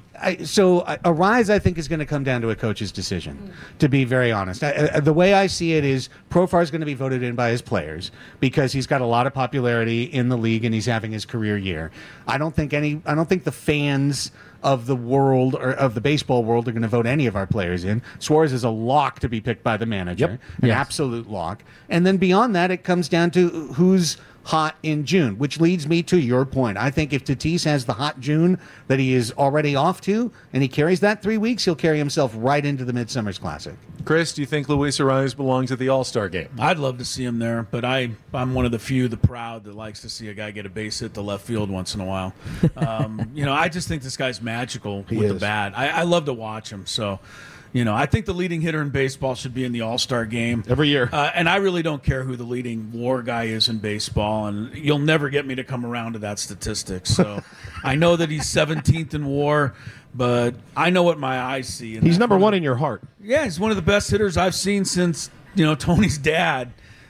Speaker 11: Arraez, I think, is going to come down to a coach's decision, to be very honest. The way I see it is Profar is going to be voted in by his players because he's got a lot of popularity in the league and he's having his career year. I don't think the fans of the world or of the baseball world are going to vote any of our players in. Suarez is a lock to be picked by the manager, an absolute lock. And then beyond that, it comes down to who's hot in June, which leads me to your point. I think if Tatis has the hot June that he is already off to, and he carries that 3 weeks, he'll carry himself right into the Midsummer's Classic.
Speaker 6: Chris, do you think Luis Arraez belongs at the All-Star game?
Speaker 7: I'd love to see him there, but I'm one of the few, the proud, that likes to see a guy get a base hit to left field once in a while. I just think this guy's magical with the bat. I love to watch him, so... I think the leading hitter in baseball should be in the All-Star game
Speaker 10: every year.
Speaker 7: And I really don't care who the leading WAR guy is in baseball, and you'll never get me to come around to that statistic. So I know that he's 17th in WAR, but I know what my eyes see.
Speaker 10: He's number one in your heart.
Speaker 7: Yeah, he's one of the best hitters I've seen since, Tony's dad.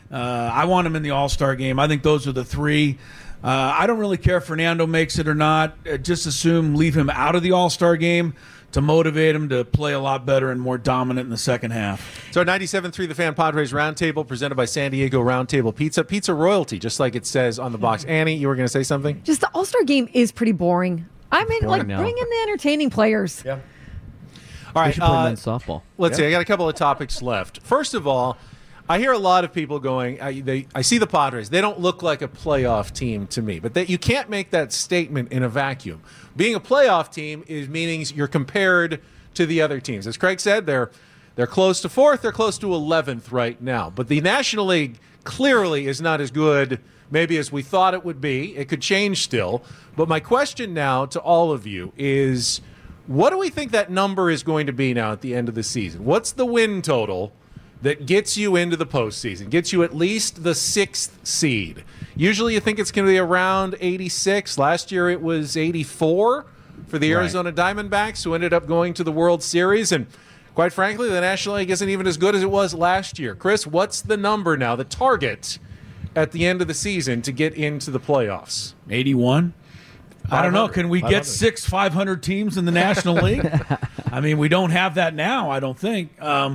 Speaker 7: I want him in the All-Star game. I think those are the three. I don't really care if Fernando makes it or not. Just leave him out of the All-Star game to motivate him to play a lot better and more dominant in the second half.
Speaker 6: So 97.3 The Fan Padres Roundtable, presented by San Diego Roundtable Pizza. Pizza royalty, just like it says on the box. Annie, you were going to say something?
Speaker 8: Just the All-Star game is pretty boring. I mean, bring in the entertaining players.
Speaker 6: Yeah. All right.
Speaker 9: We should put them in softball.
Speaker 6: Let's see. I got a couple of topics left. First of all, I hear a lot of people going, I see the Padres. They don't look like a playoff team to me. But you can't make that statement in a vacuum. Being a playoff team means you're compared to the other teams. As Craig said, they're close to 4th. They're close to 11th right now. But the National League clearly is not as good maybe as we thought it would be. It could change still. But my question now to all of you is, what do we think that number is going to be now at the end of the season? What's the win total that gets you into the postseason, gets you at least the 6th seed? Usually you think it's going to be around 86. Last year it was 84 for the Arizona Diamondbacks, who ended up going to the World Series. And quite frankly, the National League isn't even as good as it was last year. Chris, what's the number now, the target at the end of the season to get into the playoffs?
Speaker 7: 81. I don't know. Can we
Speaker 10: 500.
Speaker 7: get 6 500 teams in the National League? I mean, we don't have that now, I don't think.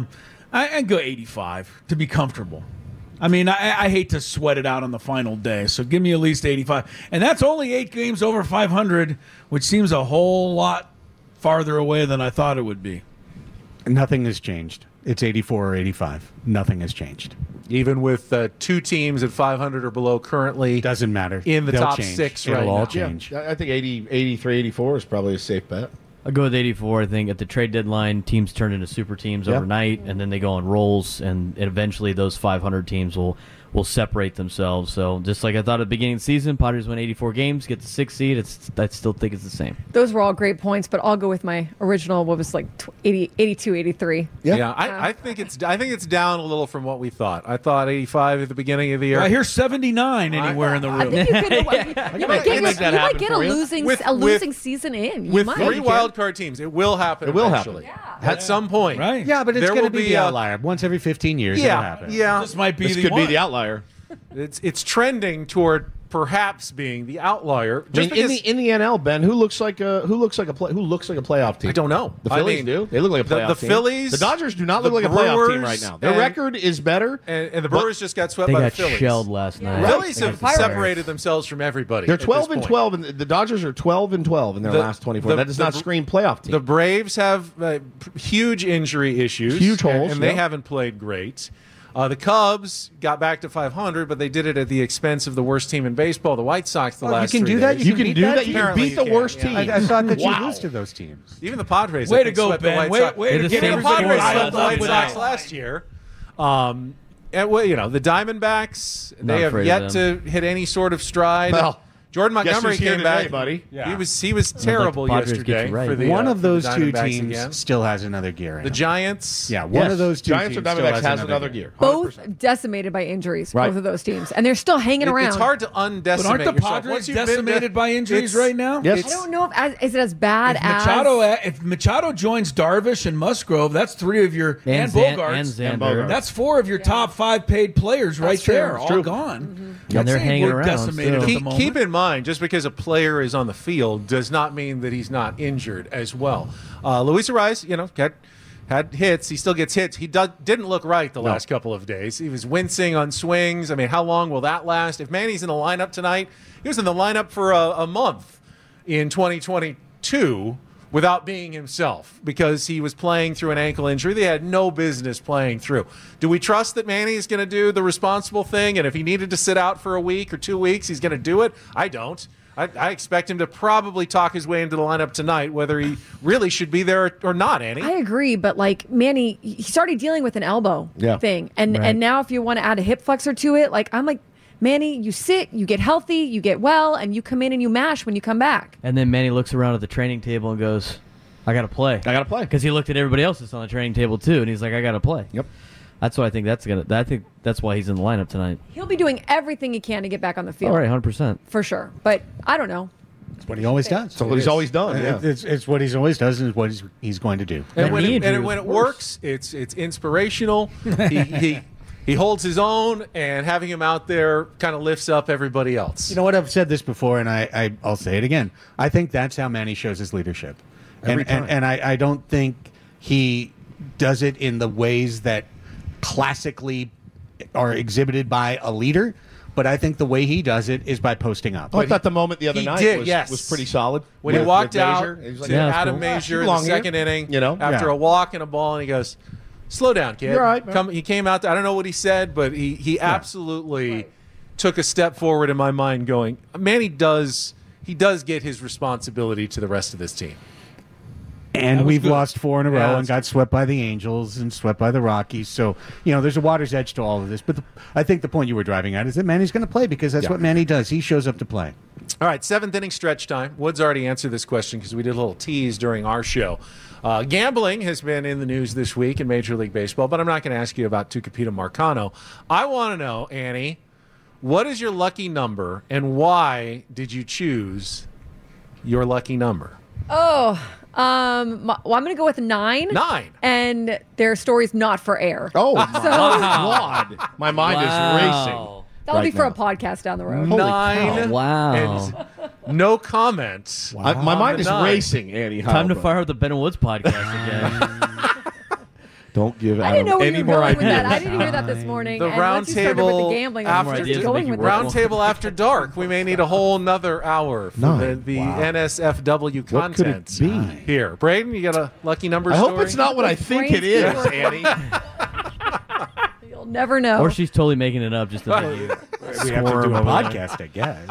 Speaker 7: I'd go 85 to be comfortable. I mean, I hate to sweat it out on the final day, so give me at least 85. And that's only 8 games over 500, which seems a whole lot farther away than I thought it would be.
Speaker 11: Nothing has changed. It's 84 or 85. Nothing has changed.
Speaker 6: Even with 2 teams at 500 or below currently.
Speaker 11: Doesn't matter.
Speaker 6: In the
Speaker 11: They'll
Speaker 6: top
Speaker 11: change.
Speaker 6: 6
Speaker 11: It'll
Speaker 6: right
Speaker 11: all
Speaker 6: now.
Speaker 11: change.
Speaker 10: Yeah, I think 83, 84 is probably a safe bet.
Speaker 9: I'll go with 84. I think at the trade deadline, teams turn into super teams overnight, and then they go on rolls, and eventually those 500 teams will separate themselves. So just like I thought at the beginning of the season, Padres win 84 games, get the 6th seed. I still think it's the same.
Speaker 8: Those were all great points, but I'll go with my original, what was like 82, 83.
Speaker 6: Yeah, I think it's down a little from what we thought. I thought 85 at the beginning of the year.
Speaker 7: I hear 79 anywhere in the room.
Speaker 8: I think you might get a losing season in. You
Speaker 6: With
Speaker 8: might.
Speaker 6: 3 wild card teams, it will happen.
Speaker 10: It will
Speaker 6: eventually.
Speaker 10: happen.
Speaker 6: At some point.
Speaker 7: Right.
Speaker 11: Yeah, but it's
Speaker 6: There
Speaker 11: going to
Speaker 6: will
Speaker 11: be the outlier. Once every 15 years, it'll happen.
Speaker 6: Yeah.
Speaker 7: This might be
Speaker 10: This
Speaker 7: the
Speaker 10: could
Speaker 7: one.
Speaker 10: be the outlier.
Speaker 6: It's trending toward perhaps being the outlier.
Speaker 10: I mean, in the NL, Ben, who looks like a playoff team?
Speaker 6: I don't know.
Speaker 10: The Phillies do. They look like a playoff
Speaker 6: the
Speaker 10: team.
Speaker 6: Phillies,
Speaker 10: the Dodgers do not
Speaker 6: the
Speaker 10: look like a playoff team
Speaker 6: Brewers,
Speaker 10: right now. Their
Speaker 6: and-
Speaker 10: record is better,
Speaker 6: and the Brewers just got swept
Speaker 9: They
Speaker 6: by
Speaker 9: got
Speaker 6: the Phillies.
Speaker 9: shelled last night.
Speaker 6: The Phillies
Speaker 9: They
Speaker 6: have
Speaker 9: got fired.
Speaker 6: separated themselves from everybody.
Speaker 10: They're
Speaker 6: at this
Speaker 10: 12 and
Speaker 6: point.
Speaker 10: 12, and the Dodgers are 12 and 12 in their last 24. That does not scream playoff team.
Speaker 6: The Braves have huge injury issues,
Speaker 10: Huge holes,
Speaker 6: and they
Speaker 10: yep.
Speaker 6: haven't played great. The Cubs got back to 500, but they did it at the expense of the worst team in baseball, the White Sox. The last
Speaker 11: you can
Speaker 6: 3
Speaker 11: do that.
Speaker 6: days.
Speaker 10: You can do that. You can
Speaker 6: Apparently
Speaker 10: beat the
Speaker 6: you
Speaker 10: worst
Speaker 6: can,
Speaker 10: team.
Speaker 6: yeah.
Speaker 11: I thought that
Speaker 10: Wow.
Speaker 11: you lose to those teams.
Speaker 6: Even the Padres,
Speaker 7: Way
Speaker 6: I
Speaker 7: to
Speaker 6: think,
Speaker 7: go,
Speaker 6: swept
Speaker 7: Ben.
Speaker 6: the White
Speaker 7: Way
Speaker 6: Sox.
Speaker 7: to
Speaker 9: They're
Speaker 7: get
Speaker 9: the same
Speaker 6: The Padres
Speaker 7: everybody
Speaker 9: sport.
Speaker 6: swept the
Speaker 7: riled
Speaker 6: White
Speaker 7: up
Speaker 6: Sox
Speaker 7: with
Speaker 6: last year. And well, the Diamondbacks,
Speaker 9: Not
Speaker 6: they have
Speaker 9: afraid
Speaker 6: yet
Speaker 9: of
Speaker 6: to hit any sort of stride.
Speaker 10: Well,
Speaker 6: Jordan
Speaker 10: guess
Speaker 6: Montgomery
Speaker 10: who's here
Speaker 6: came
Speaker 10: today,
Speaker 6: back,
Speaker 10: buddy?
Speaker 6: He was terrible
Speaker 9: Padres get you
Speaker 6: yesterday
Speaker 9: right.
Speaker 6: for the
Speaker 11: One of those
Speaker 6: for the
Speaker 11: two
Speaker 6: Diamondbacks
Speaker 11: teams
Speaker 6: again.
Speaker 11: still has another gear in
Speaker 6: The
Speaker 11: them.
Speaker 6: Giants,
Speaker 11: Yeah, one
Speaker 10: Yes,
Speaker 11: of those two
Speaker 10: Giants
Speaker 11: teams
Speaker 10: or
Speaker 11: still
Speaker 10: Diamondbacks has another gear.
Speaker 8: Both decimated by injuries,
Speaker 10: Right.
Speaker 8: both of those teams. And they're still hanging around.
Speaker 6: It's hard to undecimate
Speaker 7: But aren't the
Speaker 6: yourself.
Speaker 7: Padres
Speaker 6: Once you've been
Speaker 7: decimated by injuries right now?
Speaker 10: Yes.
Speaker 8: I don't know is it as bad
Speaker 7: If Machado joins Darvish and Musgrove, that's 3 of your and Bogarts.
Speaker 9: and Xander.
Speaker 7: That's 4 of your top 5 paid players right
Speaker 8: true.
Speaker 7: there,
Speaker 8: It's
Speaker 7: all
Speaker 10: true.
Speaker 7: gone.
Speaker 9: And they're
Speaker 7: I'd say
Speaker 9: hanging
Speaker 7: we're
Speaker 9: around
Speaker 7: decimated
Speaker 9: still.
Speaker 7: at the moment.
Speaker 6: Keep in mind, just because a player is on the field does not mean that he's not injured as well. Luis Ariz, had hits. He still gets hits. He didn't look right the last couple of days. He was wincing on swings. I mean, how long will that last? If Manny's in the lineup tonight, he was in the lineup for a month in 2022 without being himself because he was playing through an ankle injury they had no business playing through. Do we trust that Manny is going to do the responsible thing, and if he needed to sit out for a week or 2 weeks, he's going to do it? I don't. I expect him to probably talk his way into the lineup tonight, whether he really should be there or not, Annie.
Speaker 8: I agree, but like Manny, he started dealing with an elbow thing. And now if you want to add a hip flexor to it, I'm like, Manny, you sit, you get healthy, you get well, and you come in and you mash when you come back.
Speaker 9: And then Manny looks around at the training table and goes, I got to play.
Speaker 10: I got to play.
Speaker 9: Because he looked at everybody else that's on the training table, too, and he's like, I got to play.
Speaker 10: Yep.
Speaker 9: That's what I think I think that's why he's in the lineup tonight.
Speaker 8: He'll be doing everything he can to get back on the field.
Speaker 9: All right, 100%.
Speaker 8: For sure. But I don't know.
Speaker 11: It's what he always does.
Speaker 10: It's what he's always done. Yeah.
Speaker 11: It's what he's always does, and it's what he's going to do.
Speaker 6: And when
Speaker 9: knee
Speaker 6: it
Speaker 9: injury was
Speaker 6: works, it's inspirational. He holds his own, and having him out there kind of lifts up everybody else.
Speaker 11: You know what? I've said this before, and I'll say it again. I think that's how Manny shows his leadership.
Speaker 10: Every time.
Speaker 11: And I don't think he does it in the ways that classically are exhibited by a leader. But I think the way he does it is by posting up.
Speaker 10: I thought the moment the other
Speaker 6: he
Speaker 10: night
Speaker 6: did,
Speaker 10: was,
Speaker 6: yes.
Speaker 10: was pretty solid.
Speaker 6: When he walked out
Speaker 10: Major, he was like,
Speaker 6: to
Speaker 9: Yeah, that's
Speaker 6: Adam
Speaker 9: cool.
Speaker 6: Major in the
Speaker 10: belong here.
Speaker 6: second inning,
Speaker 10: You know?
Speaker 6: after
Speaker 11: Yeah.
Speaker 6: a walk and a ball, and he goes, "Slow down, kid."
Speaker 10: You're all right, man.
Speaker 6: He came out. I don't know what he said, but he absolutely took a step forward in my mind. Going, Manny does get his responsibility to the rest of this team.
Speaker 11: And we've
Speaker 7: good.
Speaker 11: lost 4 in a row
Speaker 6: Yeah,
Speaker 11: and got swept by the Angels and swept by the Rockies. So, there's a water's edge to all of this. But I think the point you were driving at is that Manny's going to play because that's what Manny does. He shows up to play.
Speaker 6: All right, 7th inning stretch time. Woods already answered this question because we did a little tease during our show. Gambling has been in the news this week in Major League Baseball, but I'm not going to ask you about Tucupita Marcano. I want to know, Annie, what is your lucky number and why did you choose your lucky number?
Speaker 8: Oh, well, I'm going to go with 9.
Speaker 6: 9.
Speaker 8: And their story's not for air.
Speaker 10: Oh,
Speaker 8: So-
Speaker 10: my God. My mind is racing.
Speaker 8: That'll be
Speaker 10: right
Speaker 8: for
Speaker 10: now.
Speaker 8: a podcast down the road.
Speaker 6: 9.
Speaker 9: Wow.
Speaker 6: And no comment.
Speaker 10: My mind is
Speaker 6: 9.
Speaker 10: racing, Annie.
Speaker 9: Time to
Speaker 10: Heilbrunn.
Speaker 9: fire up the Ben and Woods podcast again.
Speaker 10: Don't give
Speaker 8: I didn't know
Speaker 10: Adam
Speaker 8: where
Speaker 10: any
Speaker 8: you were
Speaker 10: more
Speaker 8: going with
Speaker 10: ideas.
Speaker 8: that. I didn't hear that this morning.
Speaker 6: The
Speaker 8: and
Speaker 6: round
Speaker 8: once you started with
Speaker 6: table
Speaker 8: the gambling, I was
Speaker 6: after
Speaker 8: just going with
Speaker 6: round
Speaker 8: it.
Speaker 6: table after dark. We may need a whole nother hour for
Speaker 10: 9.
Speaker 6: the
Speaker 10: Wow.
Speaker 6: NSFW
Speaker 10: What could it
Speaker 6: content
Speaker 10: be?
Speaker 6: here. Braden, you got a lucky number
Speaker 10: I
Speaker 6: story?
Speaker 10: hope it's not what I think it is, Annie.
Speaker 8: You'll never know.
Speaker 9: Or she's totally making it up just to make you
Speaker 11: We have to do
Speaker 9: squirm
Speaker 11: a
Speaker 9: over there.
Speaker 11: podcast, I guess.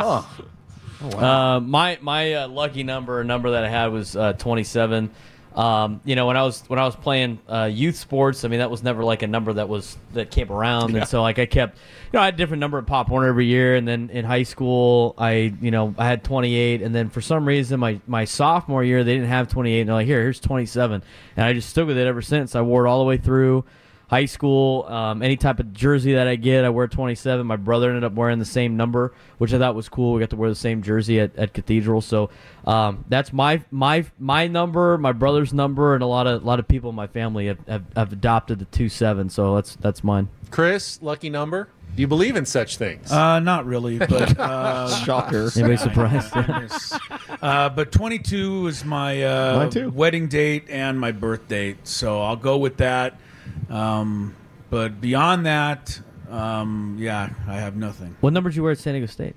Speaker 9: My lucky number, a number that I had was 27. When I was playing youth sports, I mean that was never like a number that came around, and so like I kept, I had a different number at Pop Warner every year, and then in high school I had 28, and then for some reason my sophomore year they didn't have 28, and they're like here's 27, and I just stuck with it ever since. I wore it all the way through high school. Any type of jersey that I get, I wear 27. My brother ended up wearing the same number, which I thought was cool. We got to wear the same jersey at Cathedral. So that's my number, my brother's number, and a lot of people in my family have adopted the 27. So that's mine.
Speaker 6: Chris, lucky number? Do you believe in such things?
Speaker 7: Not really, but
Speaker 10: shocker.
Speaker 9: Anybody surprised?
Speaker 7: But 22 is my
Speaker 10: Mine too.
Speaker 7: wedding date and my birth date, so I'll go with that. But beyond that, I have nothing.
Speaker 9: What number did you wear at San Diego State?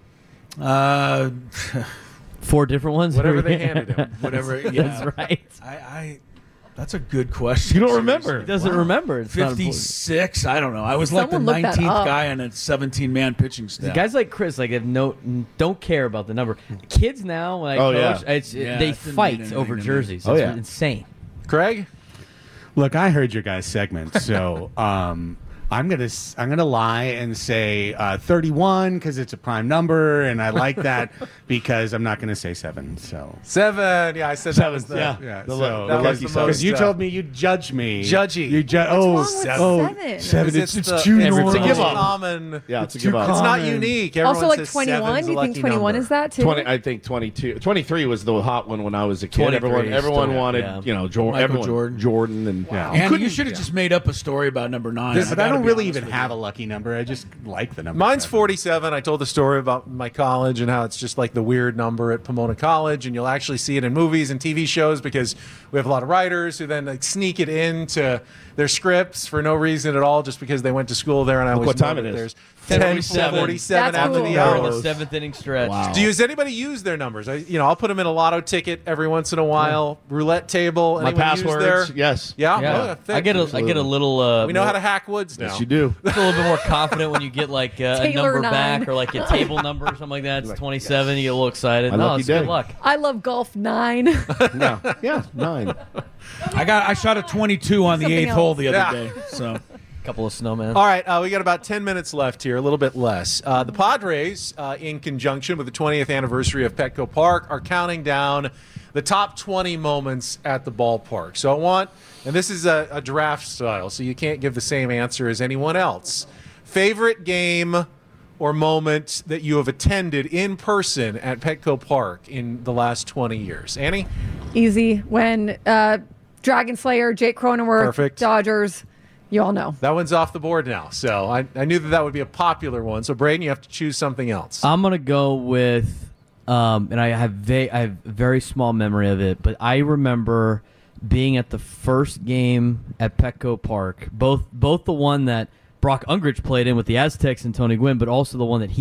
Speaker 9: 4 different ones.
Speaker 6: Whatever they handed him.
Speaker 7: Whatever. Yeah,
Speaker 9: That's right.
Speaker 7: I that's a good question.
Speaker 10: You don't remember?
Speaker 9: He doesn't remember. It's not important.
Speaker 7: 56. I don't know. I was like the
Speaker 8: Someone look that
Speaker 7: 19th
Speaker 8: up.
Speaker 7: guy on a 17-man pitching staff.
Speaker 9: Guys like Chris, like have don't care about the number. Kids now, like
Speaker 10: Oh, yeah.
Speaker 9: coach,
Speaker 7: Yeah,
Speaker 9: they
Speaker 7: it didn't mean
Speaker 9: fight
Speaker 7: anything
Speaker 9: over
Speaker 7: to me.
Speaker 9: jerseys.
Speaker 10: Oh,
Speaker 9: It's
Speaker 10: yeah.
Speaker 9: insane.
Speaker 6: Craig?
Speaker 11: Look, I heard your guys' segment, so I'm gonna lie and say 31 because it's a prime number, and I like that because I'm not gonna say 7. So
Speaker 6: 7. Yeah, I said that was the
Speaker 11: yeah.
Speaker 10: The
Speaker 11: So
Speaker 6: that was
Speaker 10: lucky
Speaker 6: the
Speaker 10: seven.
Speaker 6: most,
Speaker 11: because you told me you'd judge me,
Speaker 6: Judgy.
Speaker 11: You
Speaker 8: What's wrong with 7?
Speaker 11: 7.
Speaker 6: Because
Speaker 11: It's too
Speaker 6: it's
Speaker 11: normal.
Speaker 6: the
Speaker 10: give
Speaker 6: most
Speaker 10: up.
Speaker 6: common.
Speaker 10: Yeah, it's a
Speaker 11: Too
Speaker 10: give up.
Speaker 6: It's not
Speaker 11: common.
Speaker 6: unique. Everyone
Speaker 8: Also, like
Speaker 6: says
Speaker 8: 21.
Speaker 6: 7's
Speaker 8: Do you
Speaker 6: a
Speaker 8: think
Speaker 6: lucky
Speaker 8: 21
Speaker 6: number.
Speaker 8: is that too?
Speaker 10: 20, I think 22. 23 was the hot one when I was a kid.
Speaker 9: 23
Speaker 10: Everyone
Speaker 9: still,
Speaker 10: wanted,
Speaker 9: yeah.
Speaker 10: Everyone,
Speaker 7: Jordan.
Speaker 10: Jordan, and
Speaker 7: And you should have just made up a story about number 9.
Speaker 11: But I don't really even have a lucky number. I just like the number.
Speaker 6: Mine's
Speaker 11: 7.
Speaker 6: 47. I told the story about my college and how it's just like the weird number at Pomona College, and you'll actually see it in movies and TV shows because we have a lot of writers who then like sneak it into their scripts for no reason at all, just because they went to school there. And I always
Speaker 10: what time
Speaker 6: know
Speaker 10: it
Speaker 6: that
Speaker 10: is.
Speaker 6: There's
Speaker 9: 10:47
Speaker 8: That's
Speaker 6: after
Speaker 8: cool.
Speaker 6: the
Speaker 9: We're in
Speaker 6: hour.
Speaker 9: the 7th inning stretch.
Speaker 10: Wow.
Speaker 6: Does anybody use their numbers? I'll put them in a lotto ticket every once in a while. Roulette table.
Speaker 10: My
Speaker 6: Anyone use
Speaker 10: passwords.
Speaker 6: their-
Speaker 10: Yes.
Speaker 6: Yeah.
Speaker 9: Yeah.
Speaker 6: Oh, yeah,
Speaker 9: I get a little.
Speaker 6: We know how to hack woods now.
Speaker 10: Yes, you do.
Speaker 9: It's a little bit more confident when you get like a
Speaker 8: Taylor
Speaker 9: number
Speaker 8: 9.
Speaker 9: back or like a table number or something like that. It's 27. You get a little excited.
Speaker 10: My
Speaker 9: No,
Speaker 10: lucky
Speaker 9: it's good
Speaker 10: day.
Speaker 9: luck.
Speaker 8: I love golf 9.
Speaker 10: No. Yeah, 9.
Speaker 7: I shot a 22 on the
Speaker 8: Something
Speaker 7: 8th hole
Speaker 8: else.
Speaker 7: the other
Speaker 6: Yeah.
Speaker 7: day. So
Speaker 9: Couple of snowmen.
Speaker 6: All right, we got about 10 minutes left here, a little bit less. The Padres, in conjunction with the 20th anniversary of Petco Park, are counting down the top 20 moments at the ballpark. So I want, and this is a draft style, so you can't give the same answer as anyone else. Favorite game or moment that you have attended in person at Petco Park in the last 20 years? Annie?
Speaker 8: Easy. When Dragon Slayer, Jake Cronenworth,
Speaker 6: Perfect.
Speaker 8: Dodgers, you all know.
Speaker 6: That one's off the board now. So I knew that would be a popular one. So, Braden, you have to choose something else.
Speaker 9: I'm gonna go with, and I have very small memory of it, but I remember being at the first game at Petco Park, both the one that Brock Ungrich played in with the Aztecs and Tony Gwynn, but also the one that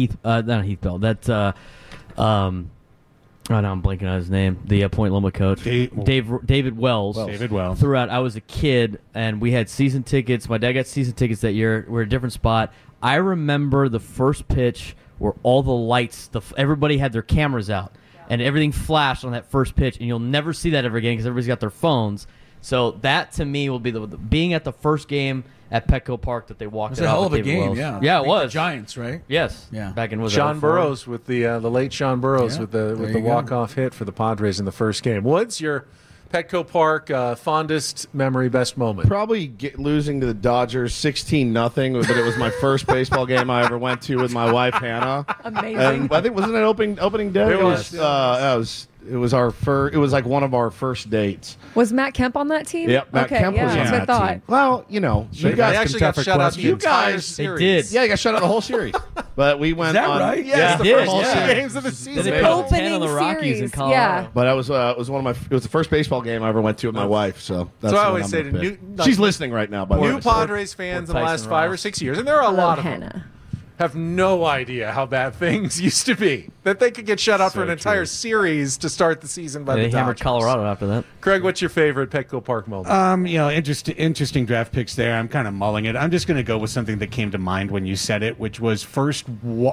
Speaker 9: oh, now I'm blanking on his name. The Point Loma coach, David Wells.
Speaker 11: David Wells.
Speaker 9: Throughout, I was a kid, and we had season tickets. My dad got season tickets that year. We're at a different spot. I remember the first pitch where all the lights, everybody had their cameras out, and everything flashed on that first pitch, and you'll never see that ever again because everybody's got their phones. So that, to me, will be the being at the first game at Petco Park that they walked
Speaker 7: it was
Speaker 9: it
Speaker 7: a
Speaker 9: out
Speaker 7: hell of
Speaker 9: with
Speaker 7: a
Speaker 9: David
Speaker 7: game,
Speaker 9: Wells.
Speaker 7: yeah.
Speaker 9: Yeah, it
Speaker 7: Beat
Speaker 9: was.
Speaker 7: the Giants, right?
Speaker 9: Yes.
Speaker 7: Yeah.
Speaker 9: Back in, was
Speaker 6: Sean
Speaker 9: that 04?
Speaker 6: Burrows with the late Sean Burrows with the
Speaker 7: you go.
Speaker 6: walk-off hit for the Padres in the first game. Woods, your Petco Park fondest memory, best moment?
Speaker 10: Probably losing to the Dodgers 16-0, but it was my first baseball game I ever went to with my wife Hannah.
Speaker 8: Amazing.
Speaker 10: And I think wasn't it opening day?
Speaker 6: It was.
Speaker 10: That was It was our first. It was like one of our first dates.
Speaker 8: Was Matt Kemp on that team?
Speaker 10: Yep, Matt
Speaker 8: okay,
Speaker 10: Kemp
Speaker 8: yeah,
Speaker 10: was on
Speaker 8: that's what I
Speaker 10: that
Speaker 8: thought.
Speaker 10: team. Well, you know, you
Speaker 6: They
Speaker 10: guys
Speaker 6: actually got shut out the
Speaker 10: You
Speaker 6: entire
Speaker 10: guys,
Speaker 6: series.
Speaker 10: Yeah, you got shut out the whole series. But we went
Speaker 7: that
Speaker 10: on.
Speaker 7: right?
Speaker 6: Yes, the
Speaker 9: They
Speaker 6: first
Speaker 9: did,
Speaker 6: two
Speaker 9: yeah.
Speaker 6: games of the season.
Speaker 9: They put 10 on the
Speaker 8: Opening
Speaker 9: Rockies in
Speaker 8: series,
Speaker 9: Colorado.
Speaker 8: yeah.
Speaker 10: But it was one of my. It was the first baseball game I ever went to with my wife. So that's
Speaker 6: So I
Speaker 10: what
Speaker 6: always
Speaker 10: I'm
Speaker 6: say
Speaker 10: gonna
Speaker 6: to
Speaker 10: pick.
Speaker 6: new- like,
Speaker 10: she's listening right now. By the way,
Speaker 6: New Padres fans in the last
Speaker 9: Tyson
Speaker 6: 5 or
Speaker 9: Ross.
Speaker 6: 6 years, and there are a lot of them,
Speaker 8: Hannah.
Speaker 6: have no idea how bad things used to be. That they could get shut out for an entire series to start the season by
Speaker 9: They
Speaker 6: the
Speaker 9: hammered
Speaker 6: Dodgers.
Speaker 9: Colorado after that.
Speaker 6: Craig, what's your favorite Petco Park moment?
Speaker 11: Interesting draft picks there. I'm kind of mulling it. I'm just going to go with something that came to mind when you said it, which was first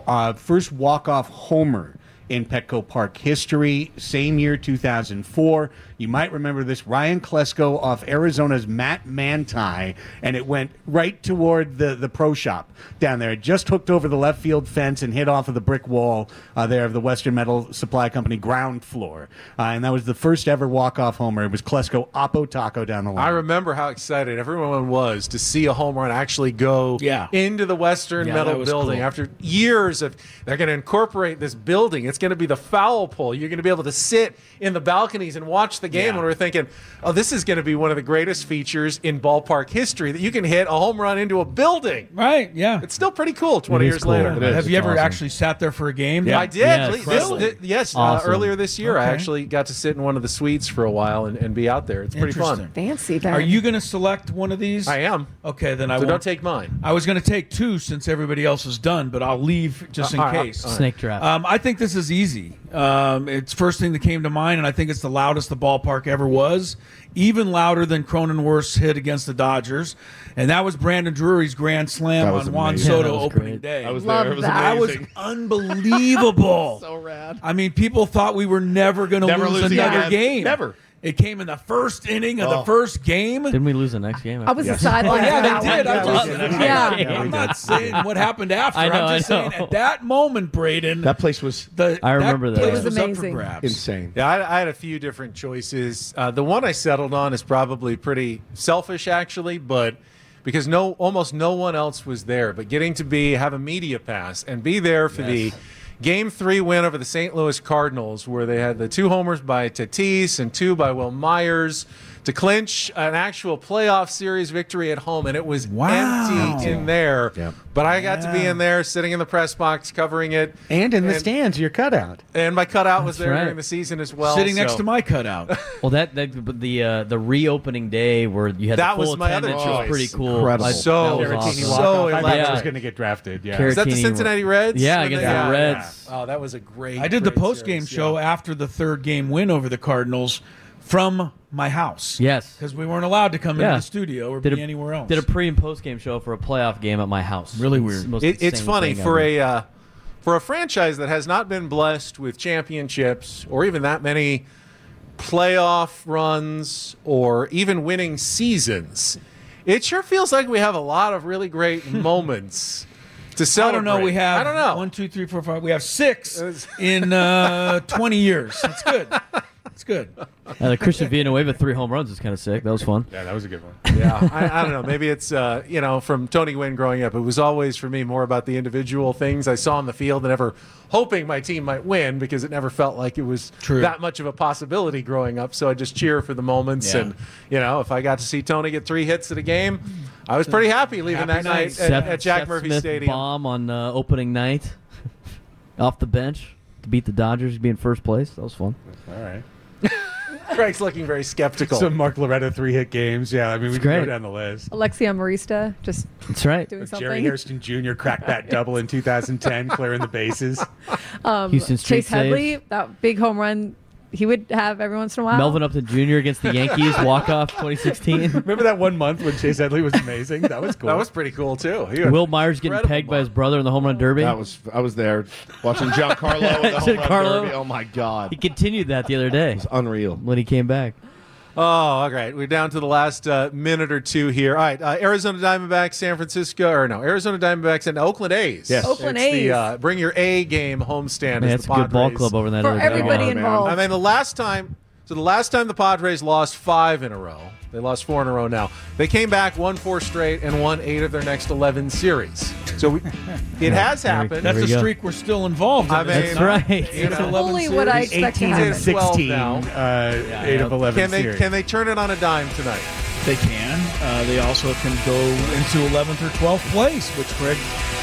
Speaker 11: walk-off homer in Petco Park history, same year, 2004. You might remember this, Ryan Klesko off Arizona's Matt Manti, and it went right toward the pro shop down there. It just hooked over the left field fence and hit off of the brick wall there of the Western Metal Supply Company ground floor. And that was the first ever walk-off homer. It was Klesko Oppo Taco down the line.
Speaker 6: I remember how excited everyone was to see a home run actually go into the Western
Speaker 7: Yeah,
Speaker 6: Metal
Speaker 7: that was
Speaker 6: building
Speaker 7: cool.
Speaker 6: after years of they're going to incorporate this building. It's going to be the foul pole. You're going to be able to sit in the balconies and watch the game. And we're thinking, oh, this is going to be one of the greatest features in ballpark history that you can hit a home run into a building.
Speaker 7: Right, yeah.
Speaker 6: It's still pretty cool 20 years later.
Speaker 7: Have you ever actually sat there for a game?
Speaker 6: I did.
Speaker 9: Yeah,
Speaker 6: Yes,
Speaker 9: Awesome.
Speaker 6: earlier this year, I
Speaker 7: Okay.
Speaker 6: actually got to sit in one of the suites for a while and be out there. It's pretty
Speaker 7: Interesting.
Speaker 6: fun.
Speaker 8: Fancy, Ben.
Speaker 7: Are you going to select one of these?
Speaker 6: I am.
Speaker 7: Okay, then I
Speaker 6: So
Speaker 7: won't.
Speaker 6: don't take mine.
Speaker 7: I was going to take two since everybody else is done, but I'll leave just in
Speaker 6: all right,
Speaker 7: case.
Speaker 6: all right.
Speaker 9: Snake draft.
Speaker 7: I think this is easy. It's first thing that came to mind, and I think it's the loudest the ballpark ever was, even louder than Cronenworth's hit against the Dodgers, and that was Brandon Drury's grand slam
Speaker 10: That was
Speaker 7: on Juan
Speaker 10: amazing.
Speaker 7: Soto
Speaker 9: Yeah, that was
Speaker 7: opening
Speaker 9: great.
Speaker 7: day.
Speaker 10: I was
Speaker 8: Love
Speaker 10: there. It was
Speaker 8: that.
Speaker 7: That was
Speaker 10: amazing.
Speaker 7: unbelievable.
Speaker 10: So rad.
Speaker 7: I mean, people thought we were never going to
Speaker 10: Never
Speaker 7: lose
Speaker 10: losing
Speaker 7: another
Speaker 10: again.
Speaker 7: game.
Speaker 10: Never.
Speaker 7: It came in the first inning of the
Speaker 10: Oh.
Speaker 7: first game.
Speaker 9: Didn't we lose the next game?
Speaker 8: I was the
Speaker 7: Oh,
Speaker 8: sideline.
Speaker 7: yeah,
Speaker 8: for that
Speaker 7: they did.
Speaker 8: one.
Speaker 7: I lost it.
Speaker 8: Yeah.
Speaker 7: I'm not saying what happened after.
Speaker 9: I know,
Speaker 7: I'm just
Speaker 9: I know.
Speaker 7: saying at that moment, Braden,
Speaker 10: That place was
Speaker 9: I remember that.
Speaker 7: place
Speaker 9: It was
Speaker 7: was up for
Speaker 8: amazing.
Speaker 7: grabs.
Speaker 10: insane.
Speaker 6: Yeah, I had a few different choices. The one I settled on is probably pretty selfish, actually, but because almost no one else was there. But getting to have a media pass and be there for the Game 3 win over the St. Louis Cardinals, where they had the 2 homers by Tatis and 2 by Will Myers to clinch an actual playoff series victory at home, and it was empty in there.
Speaker 10: Yep.
Speaker 6: But I got to be in there, sitting in the press box, covering it,
Speaker 11: And in the stands, your cutout.
Speaker 6: and my cutout was there
Speaker 9: right.
Speaker 6: during the season as well.
Speaker 7: Sitting next
Speaker 6: so-
Speaker 7: to my cutout.
Speaker 9: Well, the reopening day where you had
Speaker 6: That
Speaker 9: the full
Speaker 6: was my other
Speaker 9: attendance
Speaker 6: choice.
Speaker 9: was pretty cool.
Speaker 10: Incredible.
Speaker 9: I-
Speaker 6: So
Speaker 9: that was
Speaker 6: Caratini
Speaker 9: awesome.
Speaker 11: walk-off.
Speaker 6: So
Speaker 11: I thought
Speaker 6: electric.
Speaker 11: he was going to get drafted. Yeah.
Speaker 9: Caratini
Speaker 6: Is that the Cincinnati Reds?
Speaker 9: Yeah,
Speaker 6: When
Speaker 9: against
Speaker 6: they-
Speaker 9: the Reds.
Speaker 6: Oh, that was a great.
Speaker 7: I did the
Speaker 6: great
Speaker 7: post game
Speaker 6: series,
Speaker 7: show
Speaker 6: yeah.
Speaker 7: after the third game win over the Cardinals from my house.
Speaker 9: Yes.
Speaker 7: Because we weren't allowed to come
Speaker 9: Yeah.
Speaker 7: into the studio or be anywhere else.
Speaker 9: Did a pre and post game show for a playoff game at my house.
Speaker 7: Really
Speaker 9: It's
Speaker 7: weird.
Speaker 9: the most
Speaker 6: It's
Speaker 9: insane
Speaker 6: funny
Speaker 9: thing
Speaker 6: for
Speaker 9: ever.
Speaker 6: a franchise that has not been blessed with championships or even that many playoff runs or even winning seasons. It sure feels like we have a lot of really great moments to
Speaker 7: I
Speaker 6: celebrate.
Speaker 7: don't know. We have
Speaker 6: I don't know.
Speaker 7: 1, 2, 3, 4, 5. We have 6 in 20 years. That's good. It's good.
Speaker 9: The Christian Villanueva 3 home runs is kind of sick. That was fun.
Speaker 11: Yeah, that was a good one.
Speaker 6: Yeah, I don't know. Maybe it's from Tony Gwynn growing up. It was always for me more about the individual things I saw on the field than ever hoping my team might win because it never felt like it was
Speaker 7: True.
Speaker 6: that much of a possibility growing up. So I just cheer for the moments,
Speaker 7: Yeah.
Speaker 6: and if I got to see Tony get 3 hits at a game, I was pretty happy leaving
Speaker 7: Happy
Speaker 6: that night
Speaker 7: night.
Speaker 6: at Jack
Speaker 9: Seth
Speaker 6: Murphy
Speaker 9: Smith
Speaker 6: Stadium.
Speaker 9: bomb on opening night off the bench to beat the Dodgers, be in first place. That was fun.
Speaker 11: All right.
Speaker 6: Craig's looking very skeptical.
Speaker 11: Some Mark Loretta 3-hit games. Yeah, I mean, we can
Speaker 9: great.
Speaker 11: go down the list.
Speaker 8: Alexia Marista just
Speaker 9: That's right.
Speaker 8: doing something.
Speaker 11: Jerry Hairston Jr. cracked that double in 2010, clearing the bases.
Speaker 9: Houston Street
Speaker 8: Chase Headley,
Speaker 9: saves.
Speaker 8: that big home run, he would have every once in a while.
Speaker 9: Melvin Upton Jr. against the Yankees, walk-off 2016.
Speaker 11: Remember that one month when Chase Headley was amazing? That was cool.
Speaker 6: That was pretty cool too. He had
Speaker 9: Will Myers getting
Speaker 6: incredible
Speaker 9: pegged by his
Speaker 6: month.
Speaker 9: brother in the home run derby.
Speaker 10: I was there watching Giancarlo with the home run
Speaker 9: Giancarlo.
Speaker 10: derby. Oh my god,
Speaker 9: He continued that the other day
Speaker 10: it's unreal.
Speaker 9: when he came back.
Speaker 6: Oh, all right. We're down to the last minute or two here. All right. Arizona Diamondbacks, Arizona Diamondbacks and Oakland A's.
Speaker 10: Yes.
Speaker 8: Oakland
Speaker 6: It's the,
Speaker 8: A's.
Speaker 6: bring your A game homestand.
Speaker 9: Man,
Speaker 6: as
Speaker 9: it's
Speaker 6: the
Speaker 9: a good ball
Speaker 6: Padres.
Speaker 9: club over in that
Speaker 8: For
Speaker 9: other
Speaker 8: everybody
Speaker 9: diamond.
Speaker 8: involved.
Speaker 6: I mean, the last time So the last time the Padres lost 5 in a row, they lost 4 in a row now. They came back, won 4 straight, and won 8 of their next 11 series. So it has happened.
Speaker 7: That's a streak we're still involved in.
Speaker 6: I mean,
Speaker 9: That's right.
Speaker 6: 8 of 11
Speaker 8: Fully what I expect to
Speaker 11: 18
Speaker 8: happen.
Speaker 11: and 16,
Speaker 6: now.
Speaker 11: 8 of 11 series.
Speaker 6: Can they turn it on a dime tonight?
Speaker 7: They can. They also can go into 11th or 12th place, which Greg,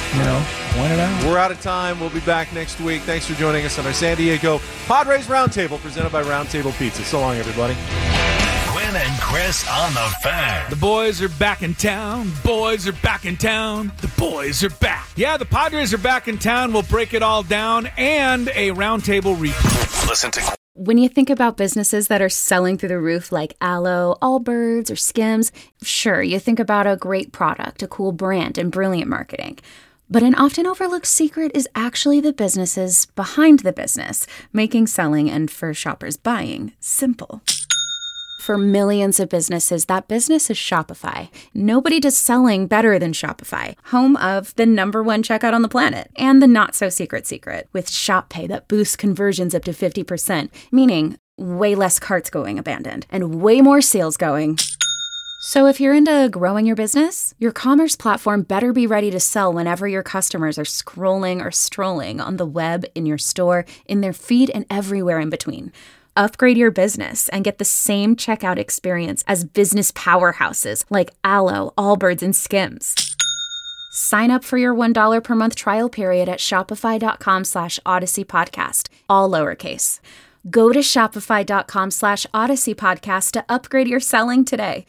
Speaker 7: pointed out.
Speaker 6: We're out of time. We'll be back next week. Thanks for joining us on our San Diego Padres Roundtable, presented by Roundtable Pizza. So long, everybody.
Speaker 5: Quinn and Chris on the Fan.
Speaker 7: The boys are back in town. Boys are back in town. The boys are back. Yeah, the Padres are back in town. We'll break it all down and a roundtable replay.
Speaker 5: Listen to
Speaker 12: When you think about businesses that are selling through the roof like Aloe, Allbirds, or Skims, sure, you think about a great product, a cool brand, and brilliant marketing. But an often overlooked secret is actually the businesses behind the business, making selling and, for shoppers, buying simple. For millions of businesses, that business is Shopify. Nobody does selling better than Shopify, home of the #1 checkout on the planet, and the not-so-secret secret, with Shop Pay that boosts conversions up to 50%, meaning way less carts going abandoned, and way more sales going. So if you're into growing your business, your commerce platform better be ready to sell whenever your customers are scrolling or strolling on the web, in your store, in their feed, and everywhere in between. Upgrade your business and get the same checkout experience as business powerhouses like Aloe, Allbirds, and Skims. Sign up for your $1 per month trial period at shopify.com/Odyssey Podcast, all lowercase. Go to shopify.com/Odyssey Podcast to upgrade your selling today.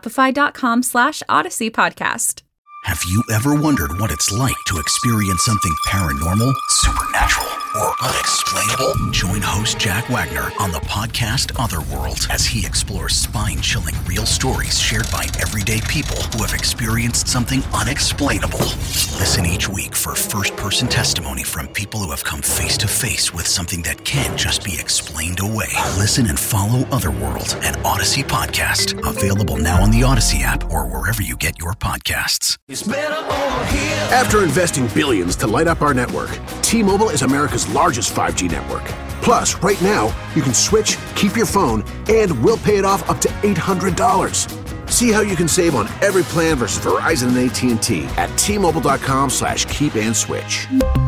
Speaker 12: Shopify.com/Odyssey Podcast.
Speaker 1: Have you ever wondered what it's like to experience something paranormal, supernatural, or unexplainable? Join host Jack Wagner on the podcast Otherworld as he explores spine-chilling real stories shared by everyday people who have experienced something unexplainable. Listen each week for first-person testimony from people who have come face-to-face with something that can't just be explained away. Listen and follow Otherworld, an Odyssey podcast. Available now on the Odyssey app or wherever you get your podcasts.
Speaker 2: It's better over here.
Speaker 3: After investing billions to light up our network, T-Mobile is America's largest 5G network. Plus, right now, you can switch, keep your phone, and we'll pay it off up to $800. See how you can save on every plan versus Verizon and AT&T at T-Mobile.com/keep-and-switch.